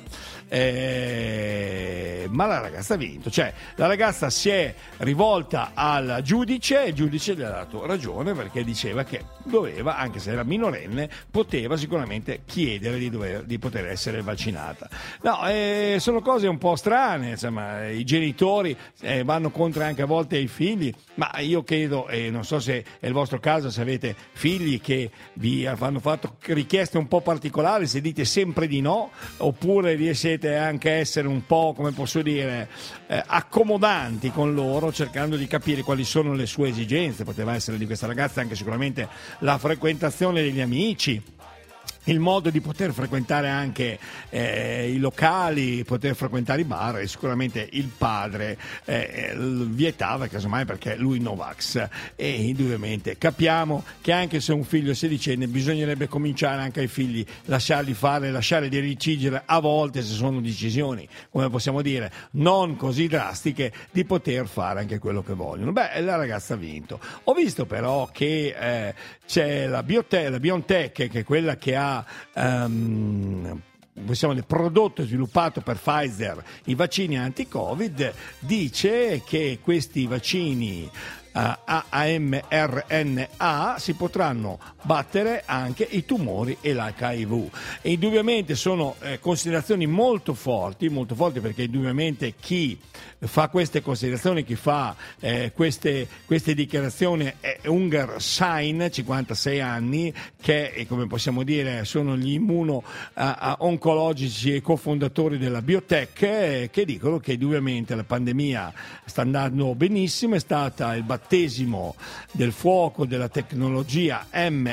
eh, ma la ragazza ha vinto, cioè la ragazza si è rivolta al giudice e il giudice gli ha dato ragione, perché diceva che doveva, anche se era minorenne, poteva sicuramente chiedere di, dover, di poter essere vaccinata. No, eh, sono cose un po' strane, insomma, i genitori eh, vanno contro anche a volte ai figli, ma io credo, e eh, non so se è il vostro caso, se avete figli che vi hanno fatto richieste un po' particolari, se dite sempre di no, oppure riuscite anche a essere un po', come posso dire, eh, accomodanti con loro, cercando di capire quali sono le sue esigenze. Poteva essere di questa ragazza anche sicuramente la frequentazione degli amici, il modo di poter frequentare anche eh, i locali, poter frequentare i bar, e sicuramente il padre eh, vietava, casomai perché lui Novax, e indubbiamente capiamo che anche se un figlio è sedicenne bisognerebbe cominciare anche ai figli, lasciarli fare, lasciare di decidere, a volte, se sono decisioni, come possiamo dire, non così drastiche, di poter fare anche quello che vogliono. Beh, la ragazza ha vinto. Ho visto però che eh, c'è la Biotech, la BioNTech, che è quella che ha Um, possiamo dire, prodotto e sviluppato per Pfizer i vaccini anti-Covid, dice che questi vaccini uh, a mRNA si potranno battere anche i tumori e l'H I V. E indubbiamente sono eh, considerazioni molto forti, molto forti, perché indubbiamente chi fa queste considerazioni, chi fa eh, queste, queste dichiarazioni è Unger Sain, cinquantasei anni, che come possiamo dire sono gli immuno uh, oncologici e cofondatori della Biotech, eh, che dicono che indubbiamente la pandemia sta andando benissimo, è stata il battesimo del fuoco della tecnologia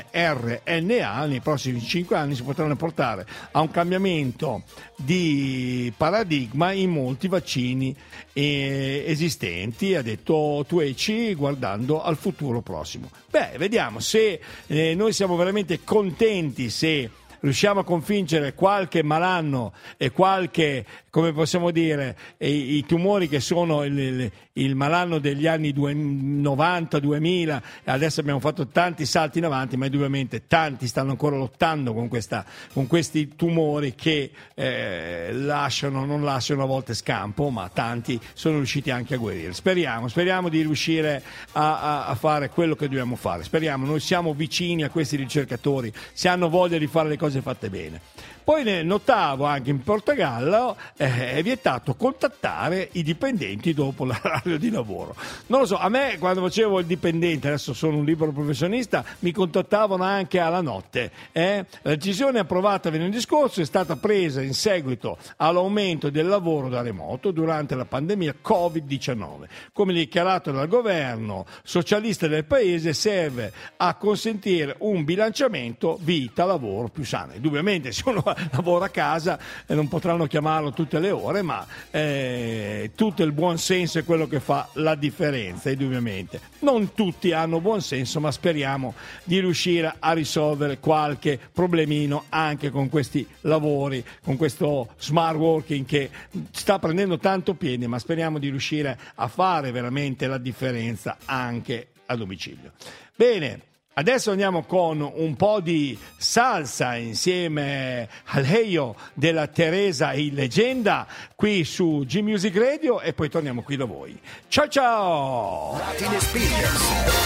mRNA. Nei prossimi cinque anni si potranno portare a un cambiamento di paradigma in molti vaccini eh, esistenti, ha detto Tueci, guardando al futuro prossimo. Beh, vediamo se eh, noi siamo veramente contenti se riusciamo a convincere qualche malanno e qualche, come possiamo dire, i, i tumori che sono il, il, il malanno degli anni novanta duemila, adesso abbiamo fatto tanti salti in avanti, ma indubbiamente tanti stanno ancora lottando con, questa, con questi tumori che eh, lasciano, non lasciano a volte scampo, ma tanti sono riusciti anche a guarire. Speriamo, speriamo di riuscire a, a, a fare quello che dobbiamo fare, speriamo, noi siamo vicini a questi ricercatori, se hanno voglia di fare le cose fatte bene. Poi notavo anche in Portogallo eh, è vietato contattare i dipendenti dopo l'orario di lavoro. Non lo so, a me quando facevo il dipendente, adesso sono un libero professionista, mi contattavano anche alla notte. Eh? La decisione approvata venerdì scorso è stata presa in seguito all'aumento del lavoro da remoto durante la pandemia covid diciannove. Come dichiarato dal governo socialista del paese, serve a consentire un bilanciamento vita-lavoro più sano. Indubbiamente se uno lavora a casa e non potranno chiamarlo tutte le ore, ma eh, tutto il buon senso è quello che fa la differenza. Indubbiamente non tutti hanno buon senso, ma speriamo di riuscire a risolvere qualche problemino anche con questi lavori, con questo smart working che sta prendendo tanto piede, ma speriamo di riuscire a fare veramente la differenza anche a domicilio. Bene. Adesso andiamo con un po' di salsa insieme al Heyo della Teresa in leggenda qui su G Music Radio e poi torniamo qui da voi. Ciao ciao! Latin Experience.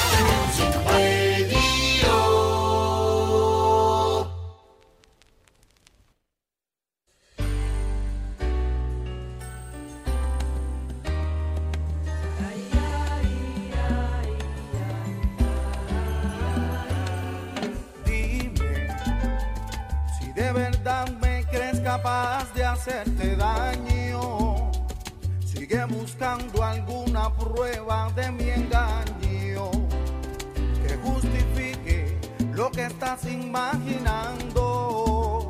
Capaz de hacerte daño, sigue buscando alguna prueba de mi engaño que justifique lo que estás imaginando.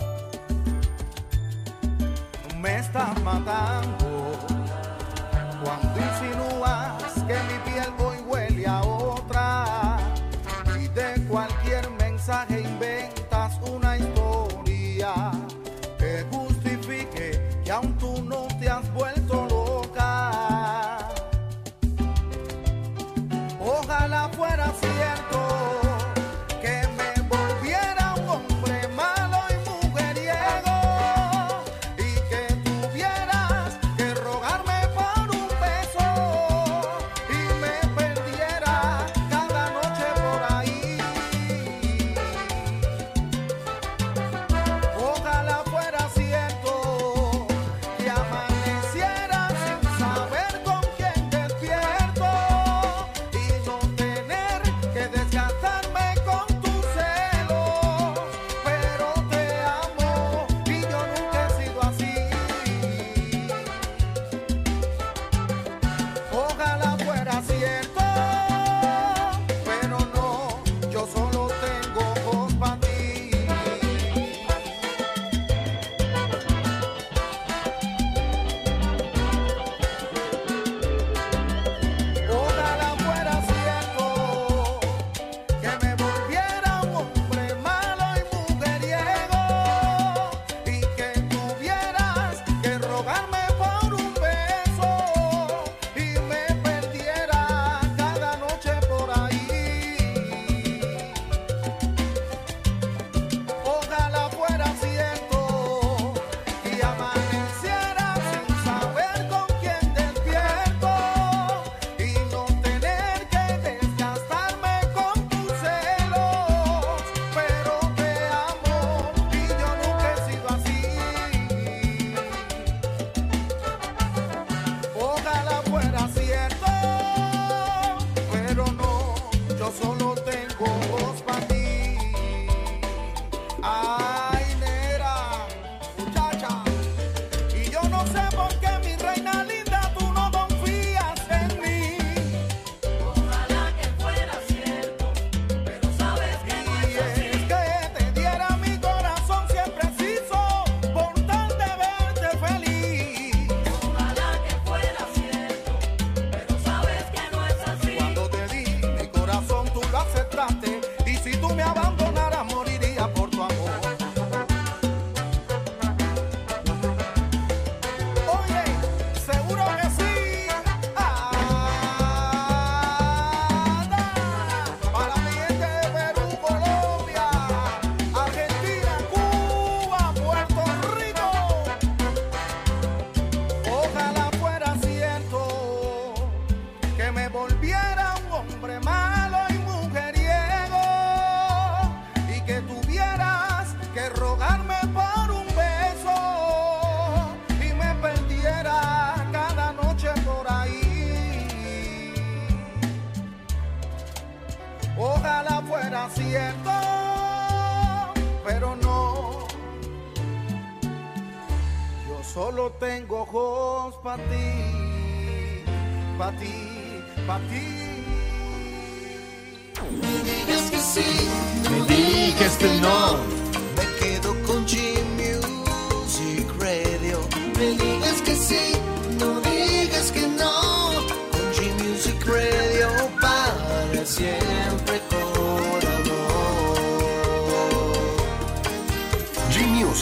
Me estás matando cuando insinúas que mi piel hoy huele a otra y de cualquier mensaje inventas una historia que justifique que aún tú no te has vuelto loca. Ojalá fuera cierto que me volviera un hombre malo y mujeriego y que tuvieras que rogarme por un beso y me perdiera cada noche por ahí. Ojalá fuera cierto que amaneciera sin saber con quién despierto y no tener que desgastarme con tu celo, pero te amo y yo nunca he sido así. Ojalá fuera cierto, pero no, yo solo tengo ojos para ti. Ojalá fuera cierto que me volviera un hombre malo y mujeriego y que tuvieras que rogarme por un beso y me perdiera cada noche por ahí. Ojalá fuera cierto que amaneciera sin saber con quién despierto y no tener que desgastarme con tus celos, pero te amo y yo nunca he sido así. Ojalá fuera cierto, pero no, yo solo tengo ojos para ti. Ay, nera, muchacha, y yo no sé por qué, mi reina linda, tú no confías en mí. Ojalá que fuera cierto, pero sabes que no es así. Y es que te diera mi corazón siempre preciso por tal de verte feliz. Ojalá que fuera cierto, pero sabes que no es así. Cuando te di mi corazón tú lo aceptaste y si tú me abandonaras moriría por tu amor. Oye, seguro que sí. Ah, para mi gente de Perú, Colombia, Argentina, Cuba, Puerto Rico. Ojalá fuera cierto que me volviera un hombre malo y mujeriego y que tuvieras que rogarme por un beso y me perdiera cada noche por ahí. Ojalá fuera cierto, pero no, yo solo tengo ojos para ti, para ti, para ti. Me digas que sí, Me digas que no. me quedo con G Music Radio. Me digas que sí, no digas que no. Con G Music Radio para siempre con amor. G Music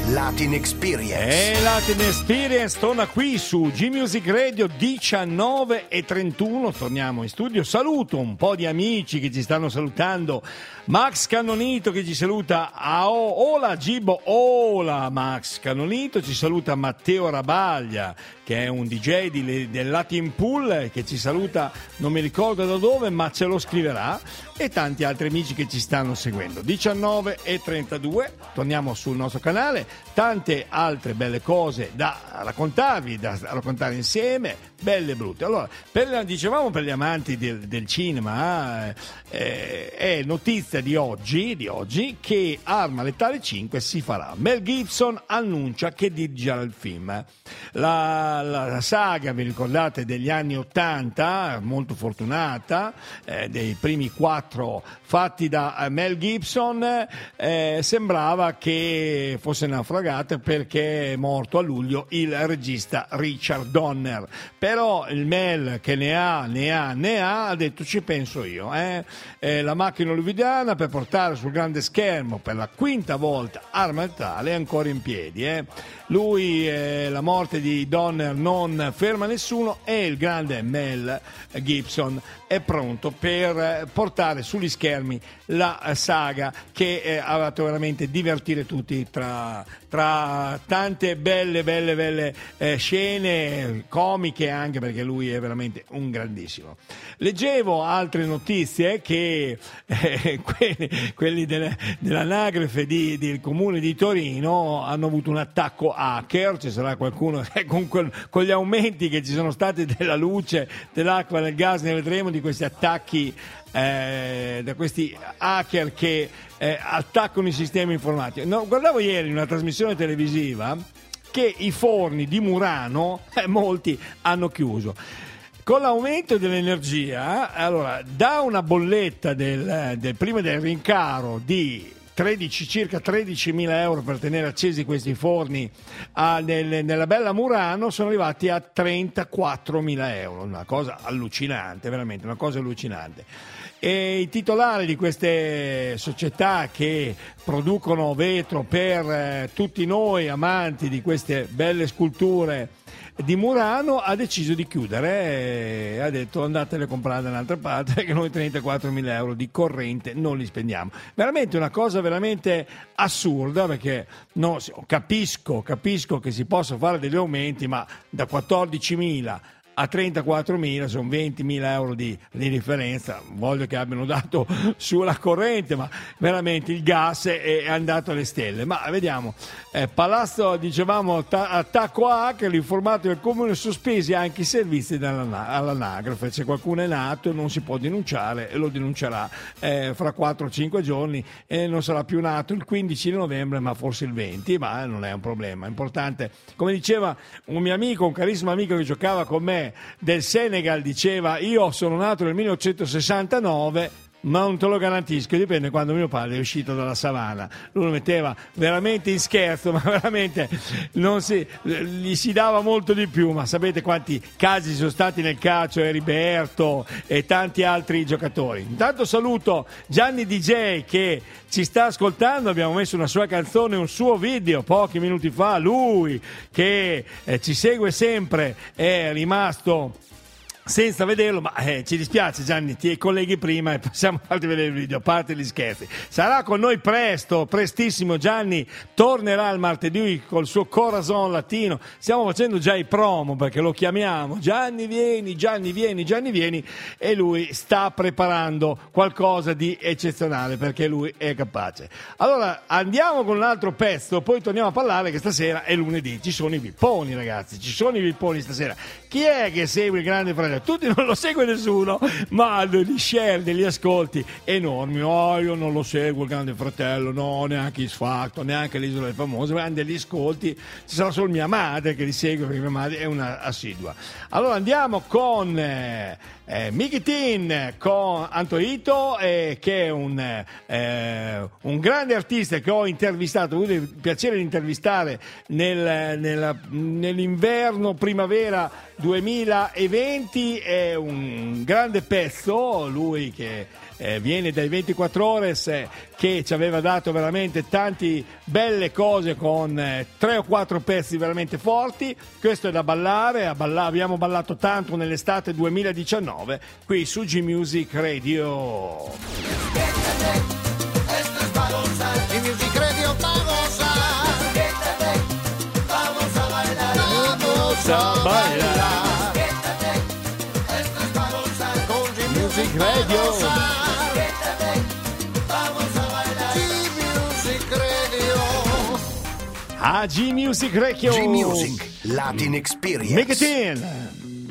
Latin Experience. E Latin Experience torna qui su G-Music Radio diciannove e trentuno. Torniamo in studio. Saluto un po' di amici che ci stanno salutando. Max Cannonito che ci saluta. Ah, oh, hola Gibo, hola Max Cannonito. Ci saluta Matteo Rabaglia, che è un D J di, del Latin Pool, che ci saluta, non mi ricordo da dove, ma ce lo scriverà, e tanti altri amici che ci stanno seguendo. diciannove e trentadue, torniamo sul nostro canale, tante altre belle cose da raccontarvi, da raccontare insieme, belle e brutte. Allora, per, dicevamo per gli amanti del, del cinema, eh, è notizia di oggi, di oggi che Arma Letale cinque si farà. Mel Gibson annuncia che dirigerà il film. La, la, la saga, vi ricordate, degli anni ottanta, molto fortunata, eh, dei primi quattro fatti da Mel Gibson, eh, sembrava che fosse naufragata perché è morto a luglio il regista Richard Donner. Però il Mel, che ne ha, ne ha, ne ha, ha detto ci penso io. Eh? Eh, la macchina hollywoodiana per portare sul grande schermo per la quinta volta Arma Letale è ancora in piedi. Eh? Lui, eh, la morte di Donner non ferma nessuno, e il grande Mel Gibson è pronto per portare sugli schermi la saga che eh, ha fatto veramente divertire tutti, tra, tra tante belle belle belle eh, scene comiche, anche perché lui è veramente un grandissimo. Leggevo altre notizie che eh, quelli, quelli delle, dell'anagrafe di, del comune di Torino hanno avuto un attacco hacker. Ci sarà qualcuno eh, con, quel, con gli aumenti che ci sono stati della luce, dell'acqua, del gas, ne vedremo di questi attacchi eh, da questi hacker che eh, attaccano i sistemi informatici. No, guardavo ieri in una trasmissione televisiva che i forni di Murano eh, molti hanno chiuso. Con l'aumento dell'energia, allora, da una bolletta del, del prima del rincaro di tredici, circa tredicimila euro per tenere accesi questi forni a, nel, nella bella Murano, sono arrivati a trentaquattromila euro, una cosa allucinante, veramente una cosa allucinante. E i titolari di queste società che producono vetro per eh, tutti noi amanti di queste belle sculture di Murano ha deciso di chiudere e ha detto andatele a comprare da un'altra parte, perché noi trentaquattromila euro di corrente non li spendiamo. Veramente una cosa veramente assurda, perché no, capisco, capisco che si possa fare degli aumenti, ma da quattordicimila a trentaquattromila sono ventimila euro di, di differenza. Voglio che abbiano dato sulla corrente, ma veramente il gas è, è andato alle stelle. Ma vediamo, eh, Palazzo, dicevamo, ta- attacco a hacker, l'informato del comune sospesi anche i servizi all'anagrafe. Se qualcuno è nato non si può denunciare, e lo denuncerà eh, fra quattro o cinque giorni, e non sarà più nato il quindici di novembre ma forse il venti, ma non è un problema. È importante, come diceva un mio amico, un carissimo amico che giocava con me del Senegal, diceva: io sono nato nel millenovecentosessantanove, ma non te lo garantisco, dipende quando mio padre è uscito dalla savana. Lui lo metteva veramente in scherzo, ma veramente non si, gli si dava molto di più. Ma sapete quanti casi sono stati nel calcio, Heriberto e tanti altri giocatori. Intanto saluto Gianni D J che ci sta ascoltando, abbiamo messo una sua canzone, un suo video pochi minuti fa. Lui che eh, ci segue sempre è rimasto senza vederlo, ma eh, ci dispiace Gianni, ti colleghi prima e possiamo farti vedere il video, a parte gli scherzi. Sarà con noi presto, prestissimo. Gianni tornerà il martedì col suo Corazon Latino. Stiamo facendo già i promo, perché lo chiamiamo Gianni vieni, Gianni vieni, Gianni vieni, e lui sta preparando qualcosa di eccezionale, perché lui è capace. Allora andiamo con un altro pezzo, poi torniamo a parlare, che stasera è lunedì, ci sono i vipponi, ragazzi, ci sono i vipponi stasera. Chi è che segue il Grande Fratello? Tutti non lo segue nessuno, ma ha degli share, degli ascolti enormi. Oh, io non lo seguo il Grande Fratello, no, neanche X Factor, neanche l'Isola delle Famose, ma hanno degli ascolti. Ci sarà solo mia madre che li segue, perché mia madre è una assidua. Allora andiamo con eh, eh, Mickey Tin, con Antoito, eh, che è un, eh, un grande artista che ho intervistato, ho avuto il piacere di intervistare nel, nella, nell'inverno primavera duemilaventi. È un grande pezzo, lui che eh, viene dai ventiquattro Ores, eh, che ci aveva dato veramente tante belle cose con eh, tre o quattro pezzi veramente forti. Questo è da ballare, a balla- abbiamo ballato tanto nell'estate duemiladiciannove qui su G Music Radio. G Music Radio pa' gozar. Vamos a bailar, vamos a bailar. Esto es pa' gozar con G Music Radio. Vamos a bailar. G Music Radio. A G Music Radio. G Music Latin Experience. Make it in.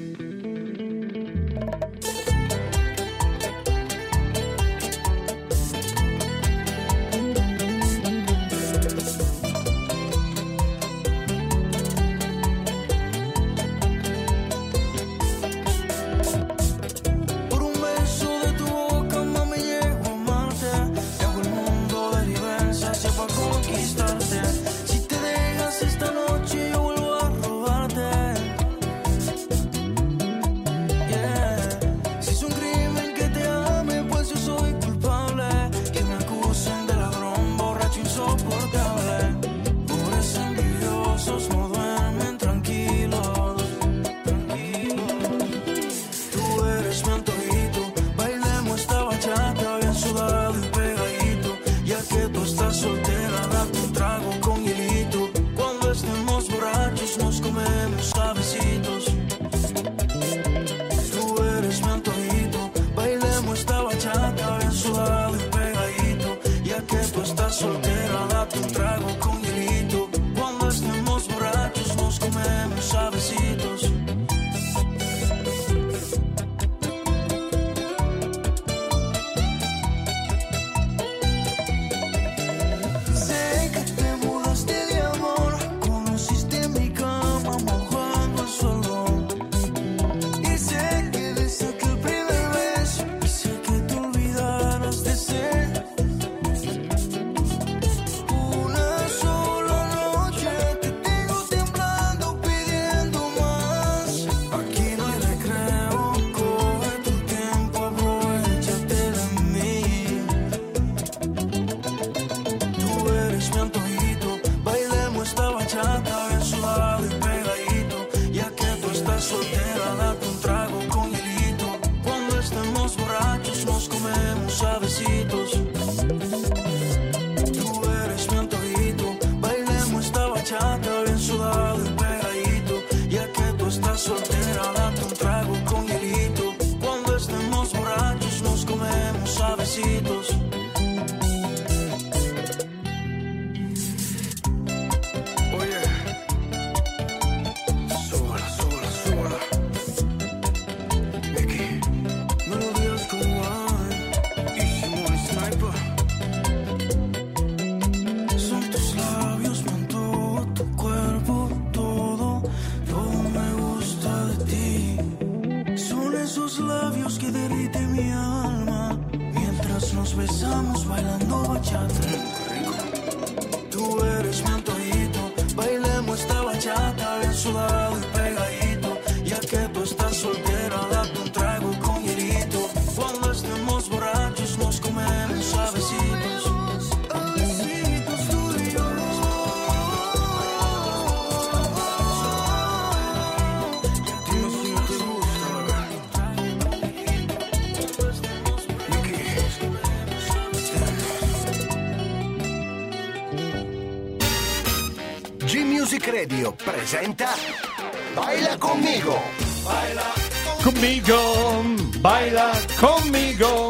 G Music Radio presenta Baila conmigo. Baila conmigo, baila conmigo.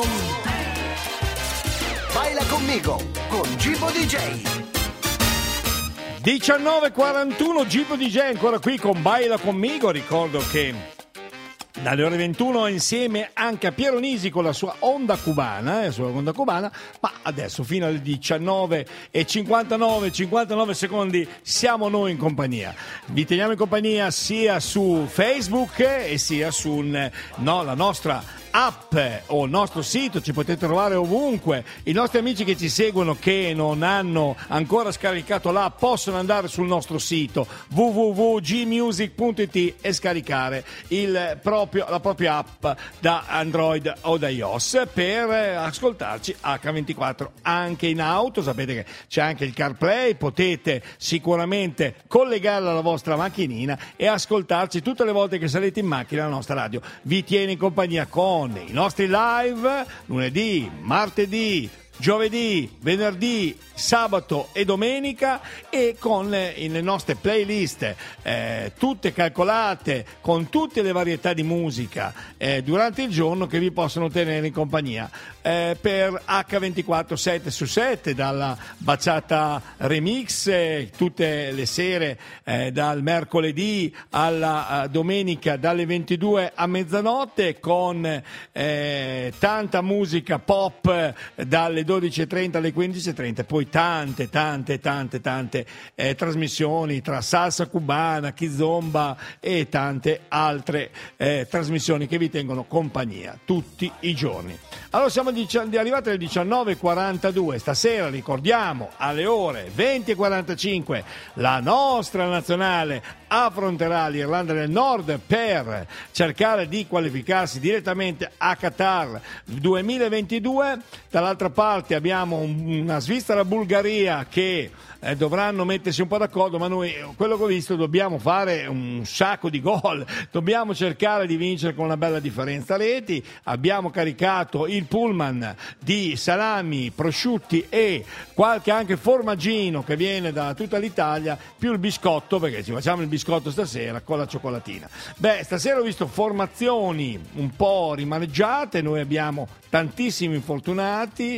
Baila conmigo con Gibbo D J. diciannove e quarantuno, Gibbo D J ancora qui con Baila conmigo. Ricordo che dalle ore ventuno insieme anche a Piero Nisi con la sua onda cubana, eh, sua onda cubana, ma adesso fino alle diciannove e cinquantanove, cinquantanove secondi siamo noi in compagnia. Vi teniamo in compagnia sia su Facebook e sia su no, la nostra app o il nostro sito, ci potete trovare ovunque. I nostri amici che ci seguono che non hanno ancora scaricato l'app possono andare sul nostro sito w w w punto g music punto i t e scaricare il proprio, la propria app da Android o da iOS per ascoltarci acca ventiquattro anche in auto. Sapete che c'è anche il CarPlay, potete sicuramente collegarla alla vostra macchinina e ascoltarci tutte le volte che sarete in macchina. La nostra radio vi tiene in compagnia con i nostri live lunedì, martedì, giovedì, venerdì, sabato e domenica, e con le, le nostre playlist eh, tutte calcolate con tutte le varietà di musica eh, durante il giorno che vi possono tenere in compagnia eh, per acca ventiquattro sette su sette, dalla Bachata Remix eh, tutte le sere eh, dal mercoledì alla uh, domenica dalle ventidue a mezzanotte, con eh, tanta musica pop eh, dalle dodici e trenta alle quindici e trenta, poi tante tante tante tante eh, trasmissioni tra salsa cubana, kizomba e tante altre eh, trasmissioni che vi tengono compagnia tutti i giorni. Allora siamo arrivati alle diciannove e quarantadue, stasera ricordiamo alle ore venti e quarantacinque la nostra nazionale affronterà l'Irlanda del Nord per cercare di qualificarsi direttamente a Qatar duemilaventidue. Dall'altra parte abbiamo una Svizzera-Bulgaria che eh, dovranno mettersi un po' d'accordo, ma noi, quello che ho visto, dobbiamo fare un sacco di gol, dobbiamo cercare di vincere con una bella differenza reti. Abbiamo caricato il pullman di salami, prosciutti e qualche anche formaggino che viene da tutta l'Italia, più il biscotto, perché ci facciamo il biscotto stasera con la cioccolatina. Beh, stasera ho visto formazioni un po' rimaneggiate, noi abbiamo tantissimi infortunati,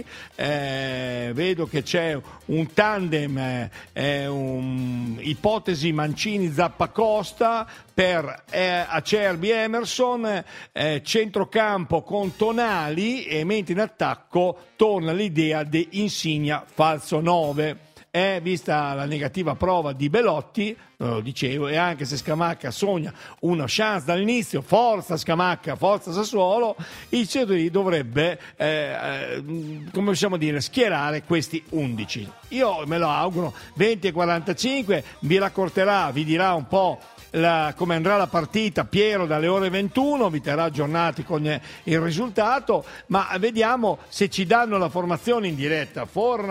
eh, vedo che c'è un tandem, eh, un, ipotesi Mancini-Zappacosta per eh, Acerbi Emerson, eh, centrocampo con Tonali, e mentre in attacco torna l'idea di Insigne falso nove. Eh, vista la negativa prova di Belotti, non lo dicevo, e anche se Scamacca sogna una chance dall'inizio, forza Scamacca, forza Sassuolo, il Cetori dovrebbe, eh, eh, come possiamo dire, schierare questi undici. Io me lo auguro. Venti e quarantacinque vi racconterà, vi dirà un po' La, come andrà la partita Piero dalle ore ventuno, vi terrà aggiornati con il risultato, ma vediamo se ci danno la formazione in diretta.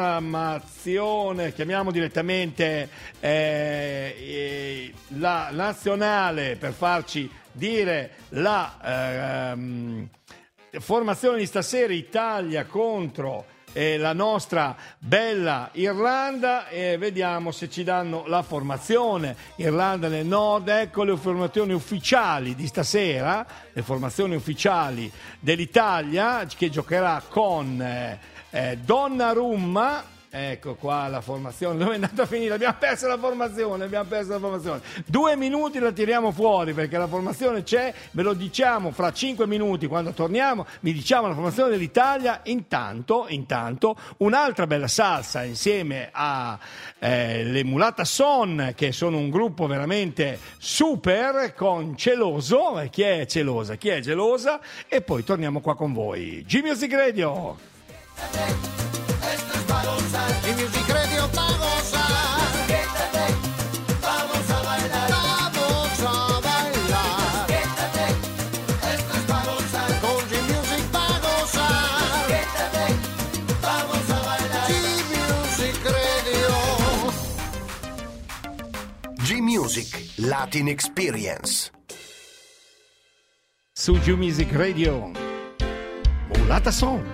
Formazione, chiamiamo direttamente eh, eh, la nazionale per farci dire la eh, formazione di stasera: Italia contro E la nostra bella Irlanda, e vediamo se ci danno la formazione. Irlanda del Nord, ecco le formazioni ufficiali di stasera, le formazioni ufficiali dell'Italia che giocherà con eh, eh, Donnarumma. Ecco qua la formazione, dove è andata a finire? Abbiamo perso la formazione, abbiamo perso la formazione. Due minuti la tiriamo fuori perché la formazione c'è, ve lo diciamo fra cinque minuti quando torniamo, vi diciamo la formazione dell'Italia. Intanto, intanto un'altra bella salsa insieme a eh, le Mulata Son, che sono un gruppo veramente super, con Celoso. E chi è Celosa? Chi è gelosa? E poi torniamo qua con voi. G-Music Radio. G-Music Radio pa' gozar. Vamos a bailar, vamos a bailar. Esto es pa' gozar. Con G-Music pa' gozar. Vamos a bailar. G-Music Radio. G-Music Latin Experience. Su G-Music Radio, Mulata Son.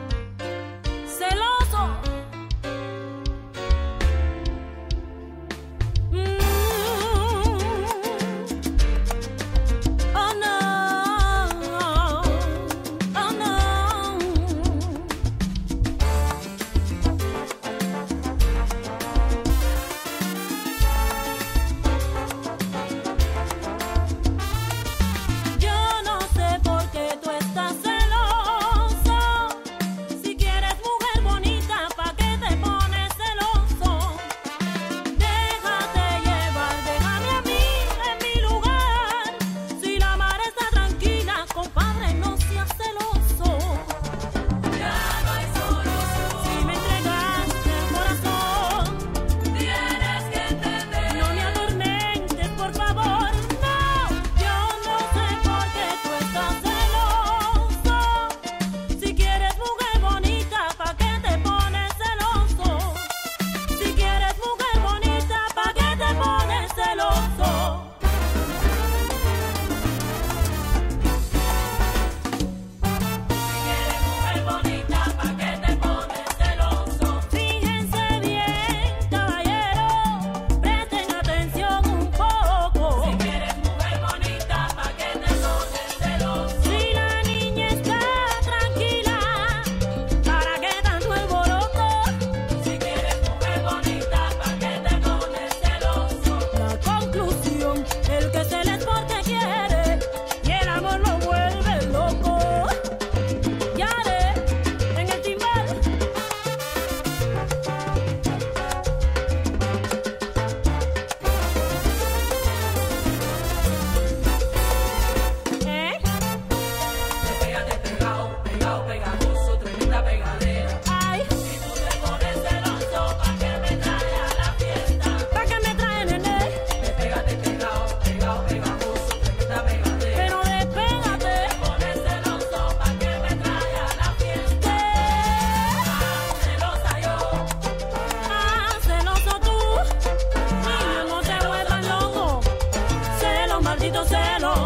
Yo no sé por qué tú estás celoso.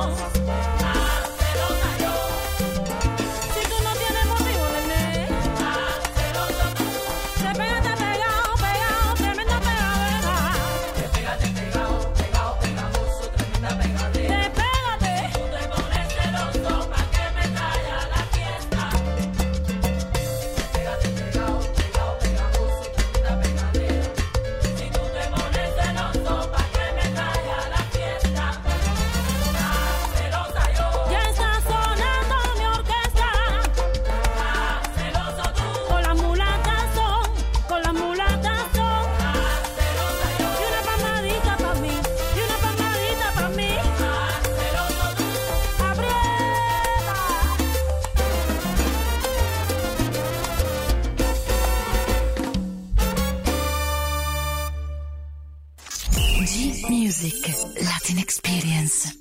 Music Latin Experience.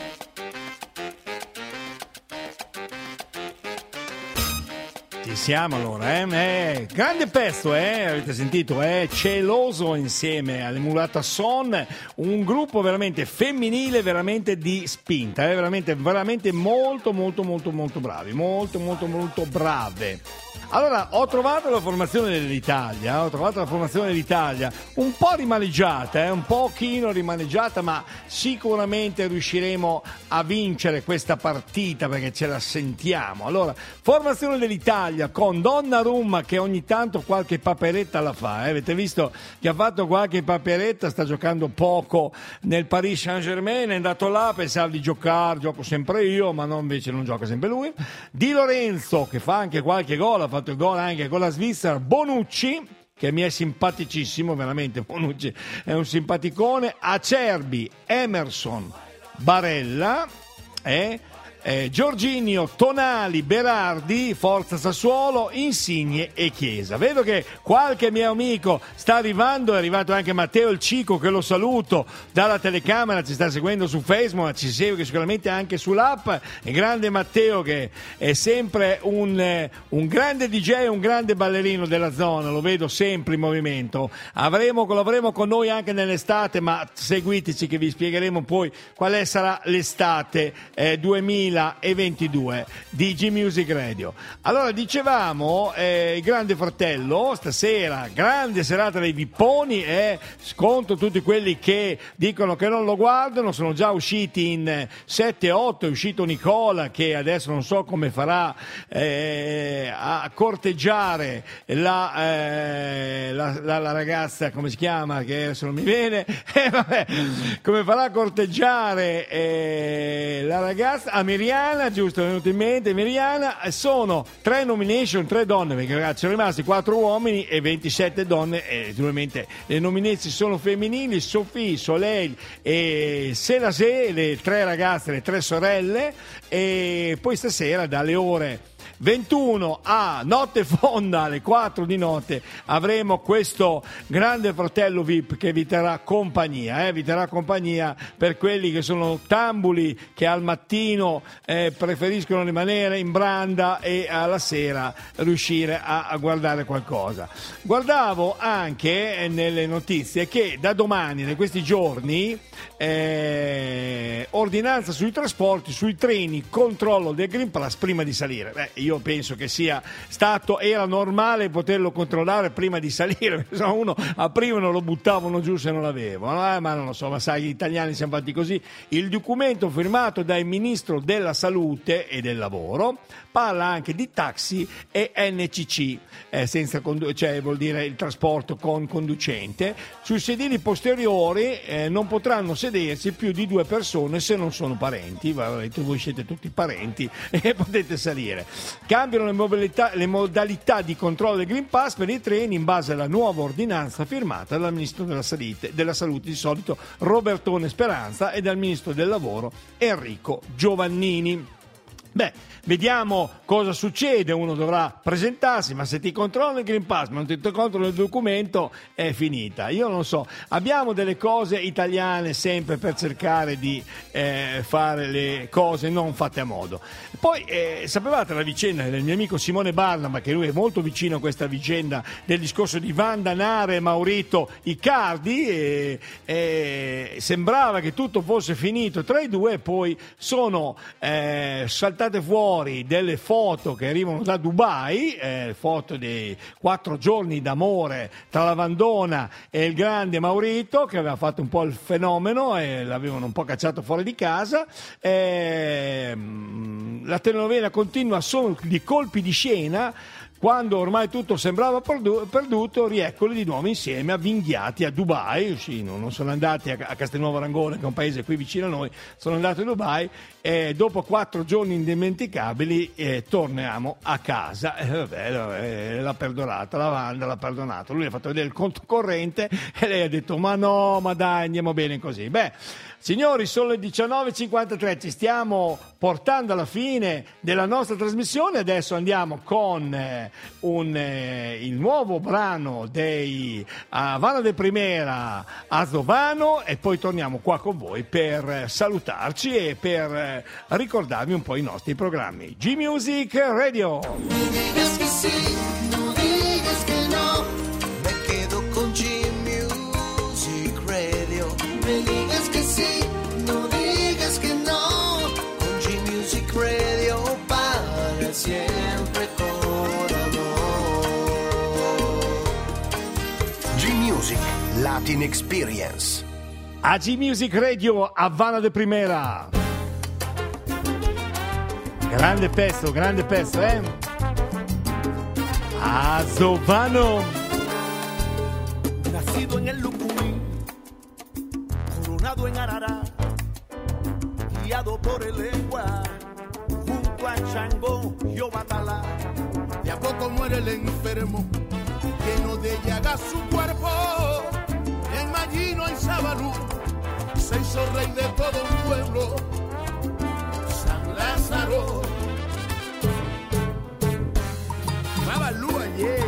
Ci siamo allora, eh? Eh, grande pezzo, eh? Avete sentito, eh? Celoso insieme all'Emulata Son, un gruppo veramente femminile, veramente di spinta, eh? veramente, veramente molto molto molto molto bravi, molto molto molto brave. Allora, ho trovato la formazione dell'Italia, ho trovato la formazione dell'Italia un po' rimaneggiata, eh, un pochino rimaneggiata, ma sicuramente riusciremo a vincere questa partita perché ce la sentiamo. Allora, formazione dell'Italia con Donnarumma che ogni tanto qualche paperetta la fa, eh. Avete visto che ha fatto qualche paperetta, sta giocando poco nel Paris Saint-Germain, è andato là, pensava di giocare, gioco sempre io, ma no, invece non gioca sempre lui. Di Lorenzo che fa anche qualche gol, ha fatto il gol anche con la Svizzera. Bonucci che mi è simpaticissimo, veramente Bonucci è un simpaticone. Acerbi, Emerson, Barella, eh? Eh, Giorginio, Tonali, Berardi, Forza Sassuolo, Insigne e Chiesa. Vedo che qualche mio amico sta arrivando, è arrivato anche Matteo il Cico, che lo saluto dalla telecamera, ci sta seguendo su Facebook, ma ci segue sicuramente anche sull'app. Il grande Matteo che è sempre un, eh, un grande D J, un grande ballerino della zona, lo vedo sempre in movimento. Avremo, lo avremo con noi anche nell'estate, ma seguiteci che vi spiegheremo poi qual è, sarà l'estate eh, duemilaventidue di G Music Radio. Allora dicevamo, eh, il Grande Fratello stasera, grande serata dei Vipponi, e eh, sconto tutti quelli che dicono che non lo guardano. Sono già usciti in sette otto, è uscito Nicola che adesso non so come farà eh, a corteggiare la, eh, la, la, la ragazza, come si chiama, che adesso non mi viene, eh, vabbè, come farà a corteggiare eh, la ragazza a Miriana, giusto, è venuto in mente Miriana. Sono tre nomination, tre donne, perché ragazzi sono rimasti quattro uomini e ventisette donne, e naturalmente le nomination sono femminili: Sophie, Soleil e Selasé, le tre ragazze, le tre sorelle. E poi stasera dalle ore ventuno a notte fonda, alle quattro di notte, avremo questo Grande Fratello V I P che vi terrà compagnia, eh? vi terrà compagnia per quelli che sono tambuli, che al mattino eh, preferiscono rimanere in branda e alla sera riuscire a, a guardare qualcosa. Guardavo anche nelle notizie che da domani, in questi giorni, eh, ordinanza sui trasporti, sui treni, controllo del Green Pass prima di salire. Beh, io penso che sia stato, era normale poterlo controllare prima di salire, se no uno aprivano, lo buttavano giù se non l'avevo, eh, ma non lo so, ma sai, gli italiani siamo fatti così. Il documento firmato dal Ministro della Salute e del Lavoro parla anche di taxi e N C C, eh, senza condu- cioè vuol dire il trasporto con conducente. Sui sedili posteriori eh, non potranno sedersi più di due persone se non sono parenti. Voi siete tutti parenti e potete salire. Cambiano le modalità, le modalità di controllo del Green Pass per i treni in base alla nuova ordinanza firmata dal Ministro della Salute, della Salute di solito Robertone Speranza, e dal Ministro del Lavoro Enrico Giovannini. Beh, vediamo cosa succede, uno dovrà presentarsi, ma se ti controllano il Green Pass, ma non ti controllano il documento, è finita. Io non so, abbiamo delle cose italiane sempre per cercare di eh, fare le cose non fatte a modo. Poi eh, sapevate la vicenda del mio amico Simone Barnaba, che lui è molto vicino a questa vicenda del discorso di Vandanare e Maurito Icardi, e, e sembrava che tutto fosse finito tra i due, e poi sono eh, saltati fuori delle foto che arrivano da Dubai, eh, foto dei quattro giorni d'amore tra la Vandona e il grande Maurito, che aveva fatto un po' il fenomeno e l'avevano un po' cacciato fuori di casa. Eh, la telenovela continua solo di colpi di scena. Quando ormai tutto sembrava perduto, rieccoli di nuovo insieme, avvinghiati a Dubai. Sì, non sono andati a Castelnuovo Rangone, che è un paese qui vicino a noi, sono andati a Dubai, e dopo quattro giorni indimenticabili eh, torniamo a casa. E eh, vabbè, eh, l'ha perdonata, la Wanda l'ha perdonato. Lui ha fatto vedere il conto corrente e lei ha detto: ma no, ma dai, andiamo bene così. Beh, signori, sono le diciannove e cinquantatré, ci stiamo portando alla fine della nostra trasmissione. Adesso andiamo con eh, un, eh, il nuovo brano dei Havana de Primera, Azovano, e poi torniamo qua con voi per eh, salutarci e per eh, ricordarvi un po' i nostri programmi. G-Music Radio. No digas que sí, no digas que no, me quedo con G-Music Radio. Me digas que sí, no digas que no, con G-Music Radio para siempre con amor. G-Music Latin Experience. A G-Music Radio, Havana de Primera. Grande pezzo, grande pezzo, eh? Azovano. Nacido en el Lucumí, coronado en Arará, guiado por el lengua, junto a Chango y Obatalá. De a poco muere el enfermo, lleno de llagas su cuerpo. En Mallino y Sabalú se hizo rey de todo un pueblo, San Lázaro. Babalú ayer.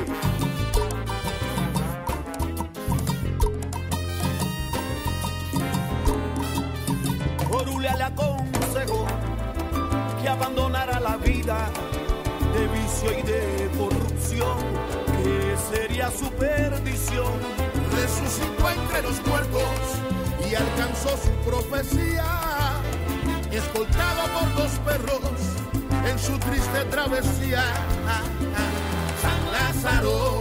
Orule le aconsejó que abandonara la vida de vicio y de corrupción, que sería su perdición. Resucitó entre los muertos y alcanzó su profecía, escoltado por dos perros en su triste travesía. San Lázaro,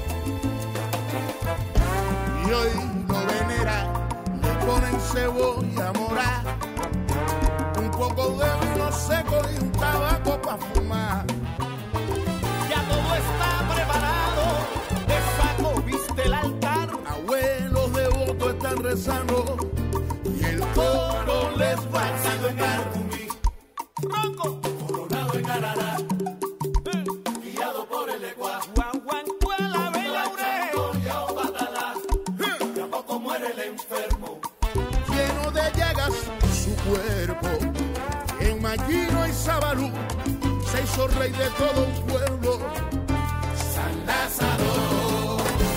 y hoy lo venera, le ponen cebolla mora, un poco de vino seco y un tabaco para fumar. Ya todo está preparado, de saco viste el altar, abuelos devotos están rezando y el coro les va a cantar. Ronco, coronado en Arará, guiado por el Ecuador. Guaguancuela, Belaure, ya Obatalá, tampoco muere el enfermo, lleno de llagas su cuerpo. En Mallino y Sabalú se hizo rey de todo un pueblo, San Lázaro.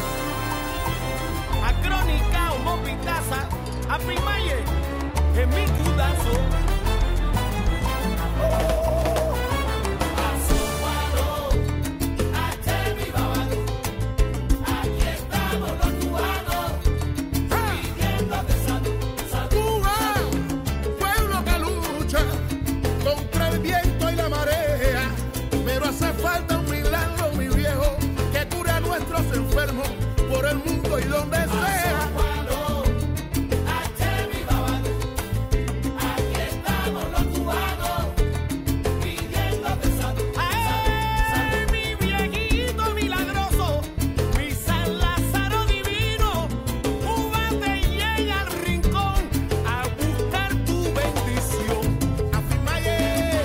A Crónica o Mopitaza, a Primaye, en mi cudazo. Enfermo por el mundo y donde sea. Aquí estamos los cubanos pidiéndote salud. ¡Ay, mi viejito milagroso, mi San Lázaro divino! Cuba te llega al rincón a buscar tu bendición. Afimaye.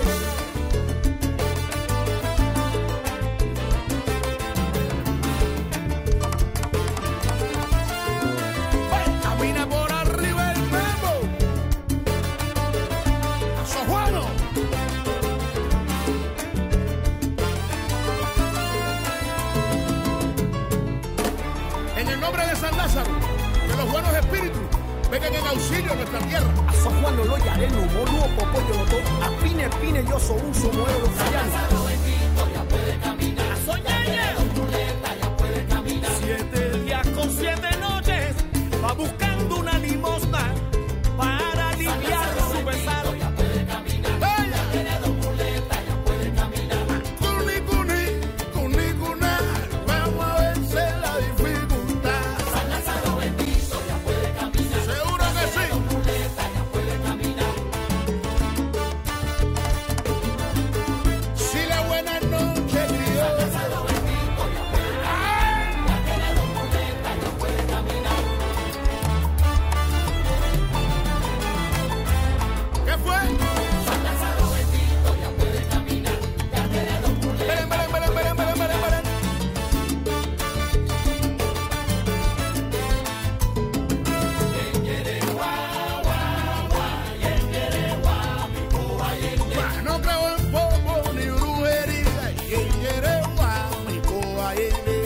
el nombre de San Lázaro, que los buenos espíritus vengan en auxilio a nuestra tierra. A San Juan lo loya, areno, moluo, popoyo, loto, a pine, pine, yo soy un sumuero, los callanos. San Lázaro bendito ya puede caminar. A soñaña. Con muleta ya puede caminar. Siete días con siete noches va buscando una limosna para aliviar su pesar. Ya puede caminar. Ya tiene dos muletas, ya puede caminar. Cuni, cuni, cuni, cuna, vamos a vencer la dificultad. San Lázaro bendito ya puede caminar. Seguro que sí. Dos muletas ya puede caminar. Si la buena noche crió. San Lázaro bendito ya puede caminar. Ya tiene dos muletas, ya puede caminar. ¿Qué fue? San Lázaro bendito ya puede caminar. Ya tiene dos muletas. Belen, belen, belen, belen, belen, belen, belen. Bah, no creo en popo ni brujería. Y en Yerewa, mi coa, y en-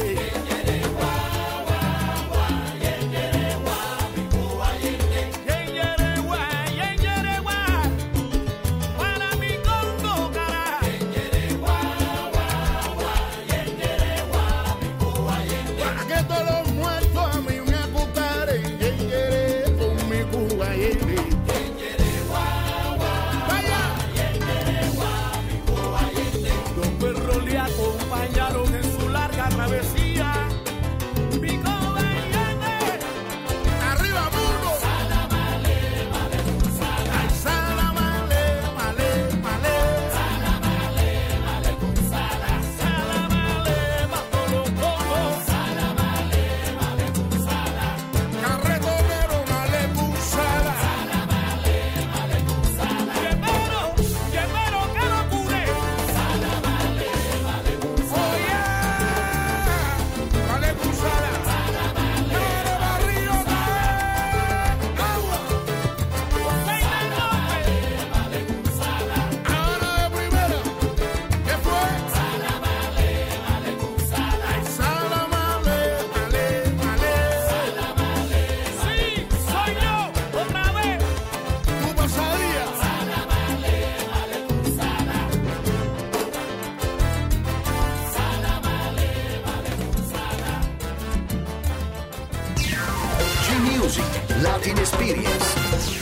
En Yerewa, en Yerewa, para mi Congo, cara. Para que todos los muertos a mí me acutaren. Y en Yere, con mi Cuba, y en- Vaya. Los perros le acompañaron en su larga travesía. Pico Bayane, Arriba, mundo. Ay, sala, male, male, male. Salamale, Matolo Coco, Carretonero, male, musala. Llevero, llevero que lo cure. Oye, male, musala. Mare, barrio, male. Agua. Seis del norte, Ahora de primera. ¿Qué fue? Ay, sala, male, male, male. sí, soy yo, otra vez. Tu pasadía. G-Music, Latin Experience.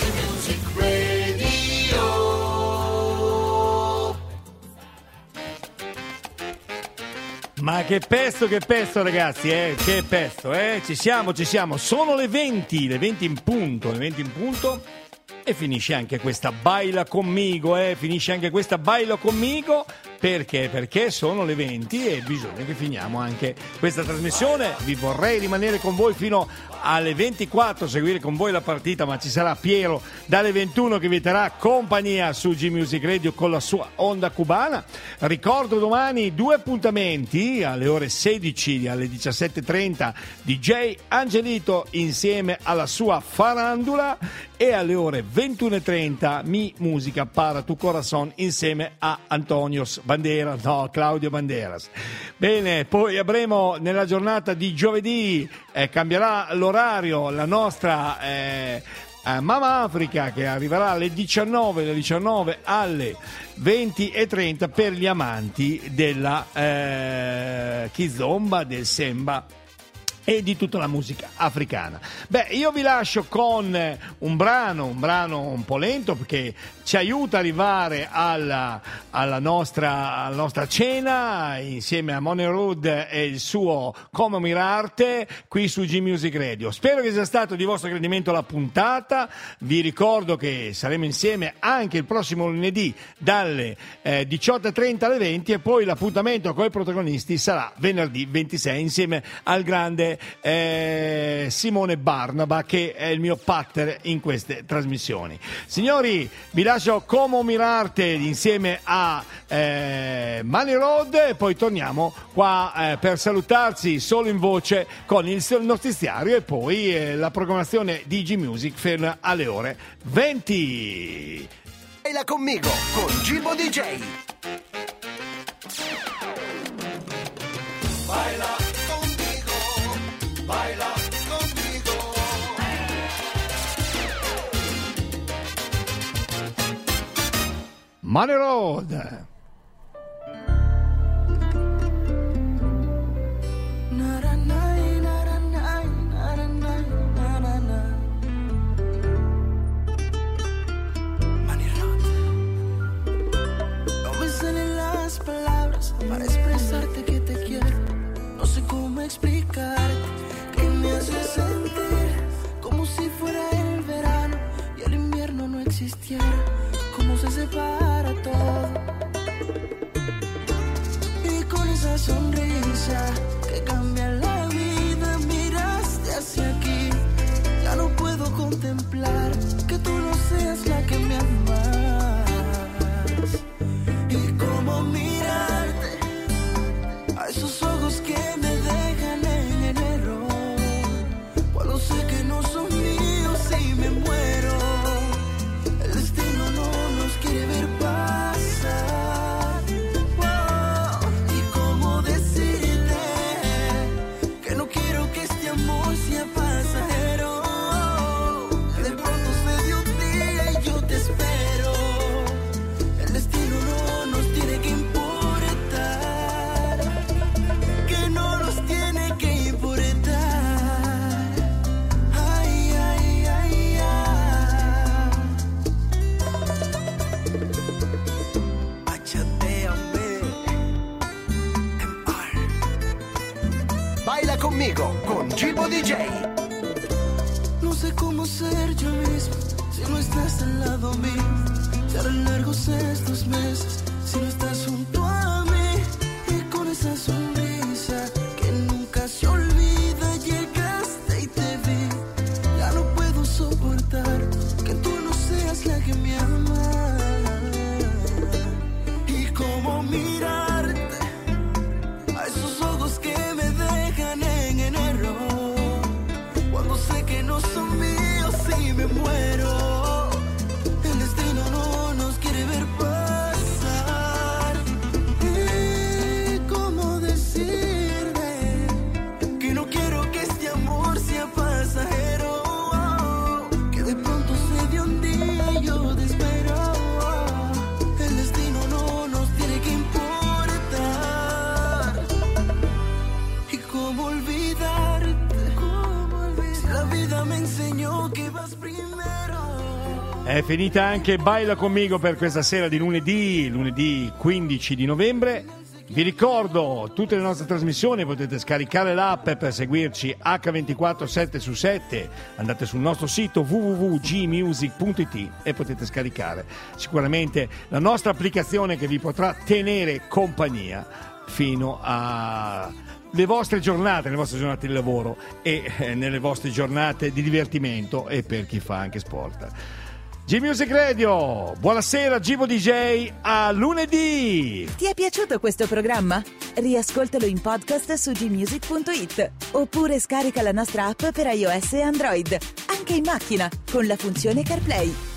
Ma che pesto, che pesto ragazzi, eh? Che pesto, eh? Ci siamo, ci siamo. Sono le venti, le venti in punto, le venti in punto. E finisce anche questa baila conmigo, eh? Finisce anche questa baila conmigo. Perché? Perché sono le venti e bisogna che finiamo anche questa trasmissione. Vi vorrei rimanere con voi fino alle ventiquattro, seguire con voi la partita, ma ci sarà Piero dalle ventuno che vi terrà compagnia su G-Music Radio con la sua onda cubana. Ricordo domani due appuntamenti alle ore sedici, alle diciassette e trenta D J Angelito insieme alla sua farandula e alle ore ventuno e trenta Mi Musica para tu corazón insieme a Antonios Banderas, no, Claudio Banderas. Bene, poi avremo nella giornata di giovedì, eh, cambierà l'orario, la nostra eh, eh, Mama Africa che arriverà alle diciannove, dalle diciannove alle venti e trenta per gli amanti della eh, kizomba, del semba e di tutta la musica africana. Beh, io vi lascio con un brano, un brano un po' lento perché ci aiuta ad arrivare alla, alla, nostra, alla nostra cena insieme a Money Road e il suo Come Mirarte qui su G-Music Radio. Spero che sia stato di vostro gradimento la puntata. Vi ricordo che saremo insieme anche il prossimo lunedì dalle eh, diciotto e trenta alle venti e poi l'appuntamento con i protagonisti sarà venerdì ventisei insieme al grande eh, Simone Barnaba che è il mio partner in queste trasmissioni. Signori, vi lascio Como Mirarte insieme a eh, Money Road e poi torniamo qua eh, per salutarci solo in voce con il notiziario e poi eh, la programmazione di G-Music fino alle ore venti. Baila conmigo con Gibo D J. Baila conmigo, baila Money Road. Para expresarte que te quiero, no sé cómo explicarte que me hace sentir como si fuera el verano y el invierno no existiera, cómo se separa todo. Y con esa sonrisa que cambia la vida, miraste hacia aquí, ya no puedo contemplar que tú no seas la que me amas. Y cómo mirarte a esos ojos que me dejan en enero, cuando sé que no son míos y me muero. El destino no nos quiere ver pasar. Wow. Y cómo decirte que no quiero que este amor sea pasajero. De pronto se dio un día y yo te espero. El destino no nos tiene que importar. Conmigo, con Gibo D J. No sé cómo ser yo mismo si no estás al lado mío. Serán largos estos meses si no estás junto a mí. Y con esa sonrisa que nunca se olvida, llegaste y te vi. Ya no puedo soportar que tú no seas la que me ama. Y cómo mirarte a esos ojos que me dejan en enero, cuando sé que no son míos y me muero. El destino no nos quiere ver pasar. Y cómo decirte que no quiero que este amor sea pasajero, que de pronto se dio un día y yo te espero. El destino no nos tiene que importar. Y cómo olvidarte, cómo olvidarte, si la vida me enseñó que vas primero. È finita anche Baila Conmigo per questa sera di lunedì, lunedì quindici di novembre. Vi ricordo, tutte le nostre trasmissioni potete scaricare l'app per seguirci acca ventiquattro sette su sette. Andate sul nostro sito w w w punto g music punto i t e potete scaricare sicuramente la nostra applicazione che vi potrà tenere compagnia fino a le vostre giornate, le vostre giornate di lavoro e eh, nelle vostre giornate di divertimento e per chi fa anche sport. G Music Radio, buonasera Gibo D J, a lunedì! Ti è piaciuto questo programma? Riascoltalo in podcast su g music punto i t oppure scarica la nostra app per iOS e Android, anche in macchina con la funzione CarPlay.